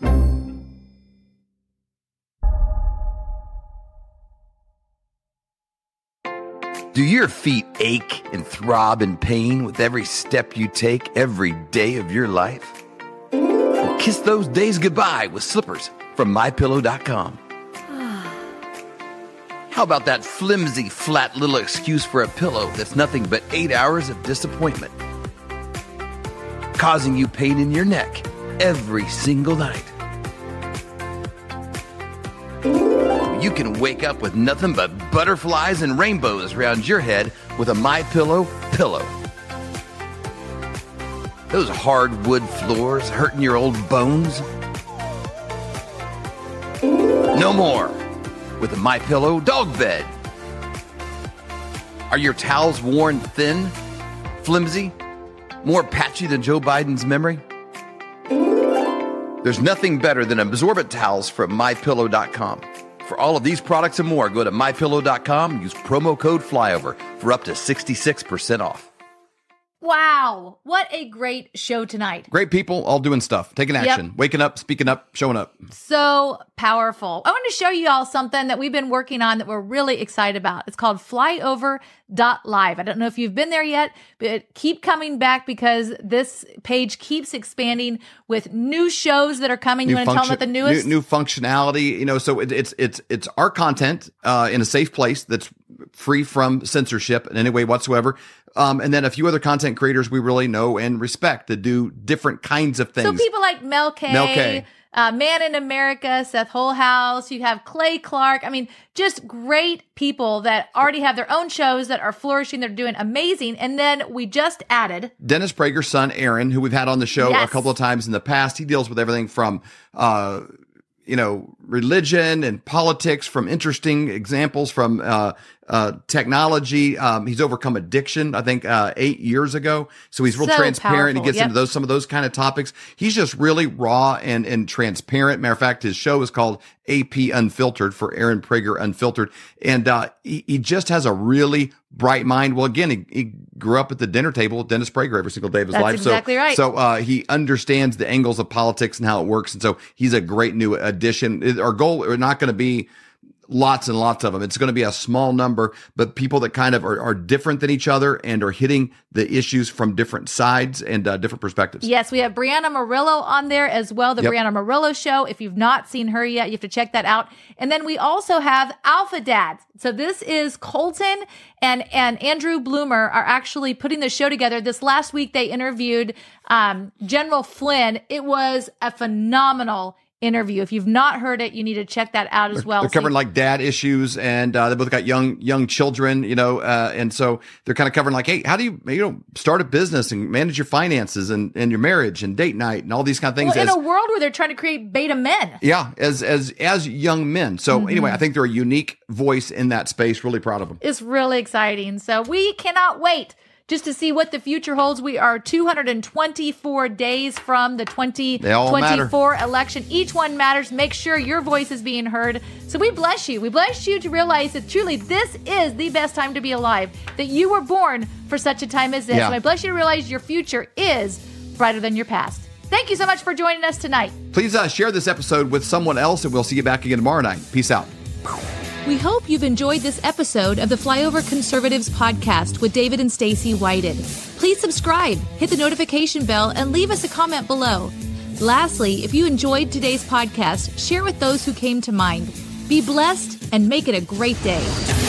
Do your feet ache and throb in pain with every step you take every day of your life? Well, kiss those days goodbye with slippers from my pillow dot com. How about that flimsy, flat little excuse for a pillow that's nothing but eight hours of disappointment, causing you pain in your neck every single night? You can wake up with nothing but butterflies and rainbows around your head with a MyPillow pillow. Those hardwood floors hurting your old bones? No more with a MyPillow dog bed. Are your towels worn thin, flimsy, more patchy than Joe Biden's memory? There's nothing better than absorbent towels from my pillow dot com. For all of these products and more, go to my pillow dot com and use promo code FLYOVER for up to sixty-six percent off. Wow. What a great show tonight. Great people all doing stuff, taking action, Yep. waking up, speaking up, showing up. So powerful. I want to show you all something that we've been working on that we're really excited about. It's called flyover dot live. I don't know if you've been there yet, but keep coming back because this page keeps expanding with new shows that are coming. You want to tell them about the newest? New, new functionality. You know, so it, it's it's it's our content uh, in a safe place that's free from censorship in any way whatsoever. Um, and then a few other content creators we really know and respect that do different kinds of things. So people like Mel K, Mel K. Uh, Man in America, Seth Holhouse, you have Clay Clark. I mean, just great people that already have their own shows that are flourishing. They're doing amazing. And then we just added Dennis Prager's son, Aaron, who we've had on the show Yes. a couple of times in the past. He deals with everything from, uh, you know, religion and politics, from interesting examples from uh, uh, technology. Um, he's overcome addiction, I think, uh, eight years ago. So he's real So transparent. powerful. He gets Yep. into those some of those kind of topics. He's just really raw and and transparent. Matter of fact, his show is called A P Unfiltered, for Aaron Prager Unfiltered, and uh, he, he just has a really bright mind. Well, again, he, he grew up at the dinner table with Dennis Prager every single day of his That's life. exactly so, right. So uh, he understands the angles of politics and how it works. And so he's a great new addition. Our goal are not going to be lots and lots of them. It's going to be a small number, but people that kind of are, are different than each other and are hitting the issues from different sides and uh, different perspectives. Yes, we have Brianna Murillo on there as well, the Yep. Brianna Murillo Show. If you've not seen her yet, you have to check that out. And then we also have Alpha Dads. So this is Colton and, and Andrew Bloomer are actually putting the show together. This last week, they interviewed um, General Flynn. It was a phenomenal interview. If you've not heard it, you need to check that out as well. They're covering So- like dad issues, and uh, they both got young young children, you know, uh, and so they're kind of covering like, hey, how do you you know start a business and manage your finances and, and your marriage and date night and all these kind of things. well, in as, a world where they're trying to create beta men. yeah, as as as young men. So Mm-hmm. anyway, I think they're a unique voice in that space. Really proud of them. It's really exciting. So we cannot wait just to see what the future holds. We are two hundred twenty-four days from the twenty twenty-four election. Each one matters. Make sure your voice is being heard. So we bless you. We bless you to realize that truly this is the best time to be alive, that you were born for such a time as this. Yeah. So I bless you to realize your future is brighter than your past. Thank you so much for joining us tonight. Please uh, share this episode with someone else, and we'll see you back again tomorrow night. Peace out. We hope you've enjoyed this episode of the Flyover Conservatives podcast with David and Stacy Whited. Please subscribe, hit the notification bell, and leave us a comment below. Lastly, if you enjoyed today's podcast, share with those who came to mind. Be blessed and make it a great day.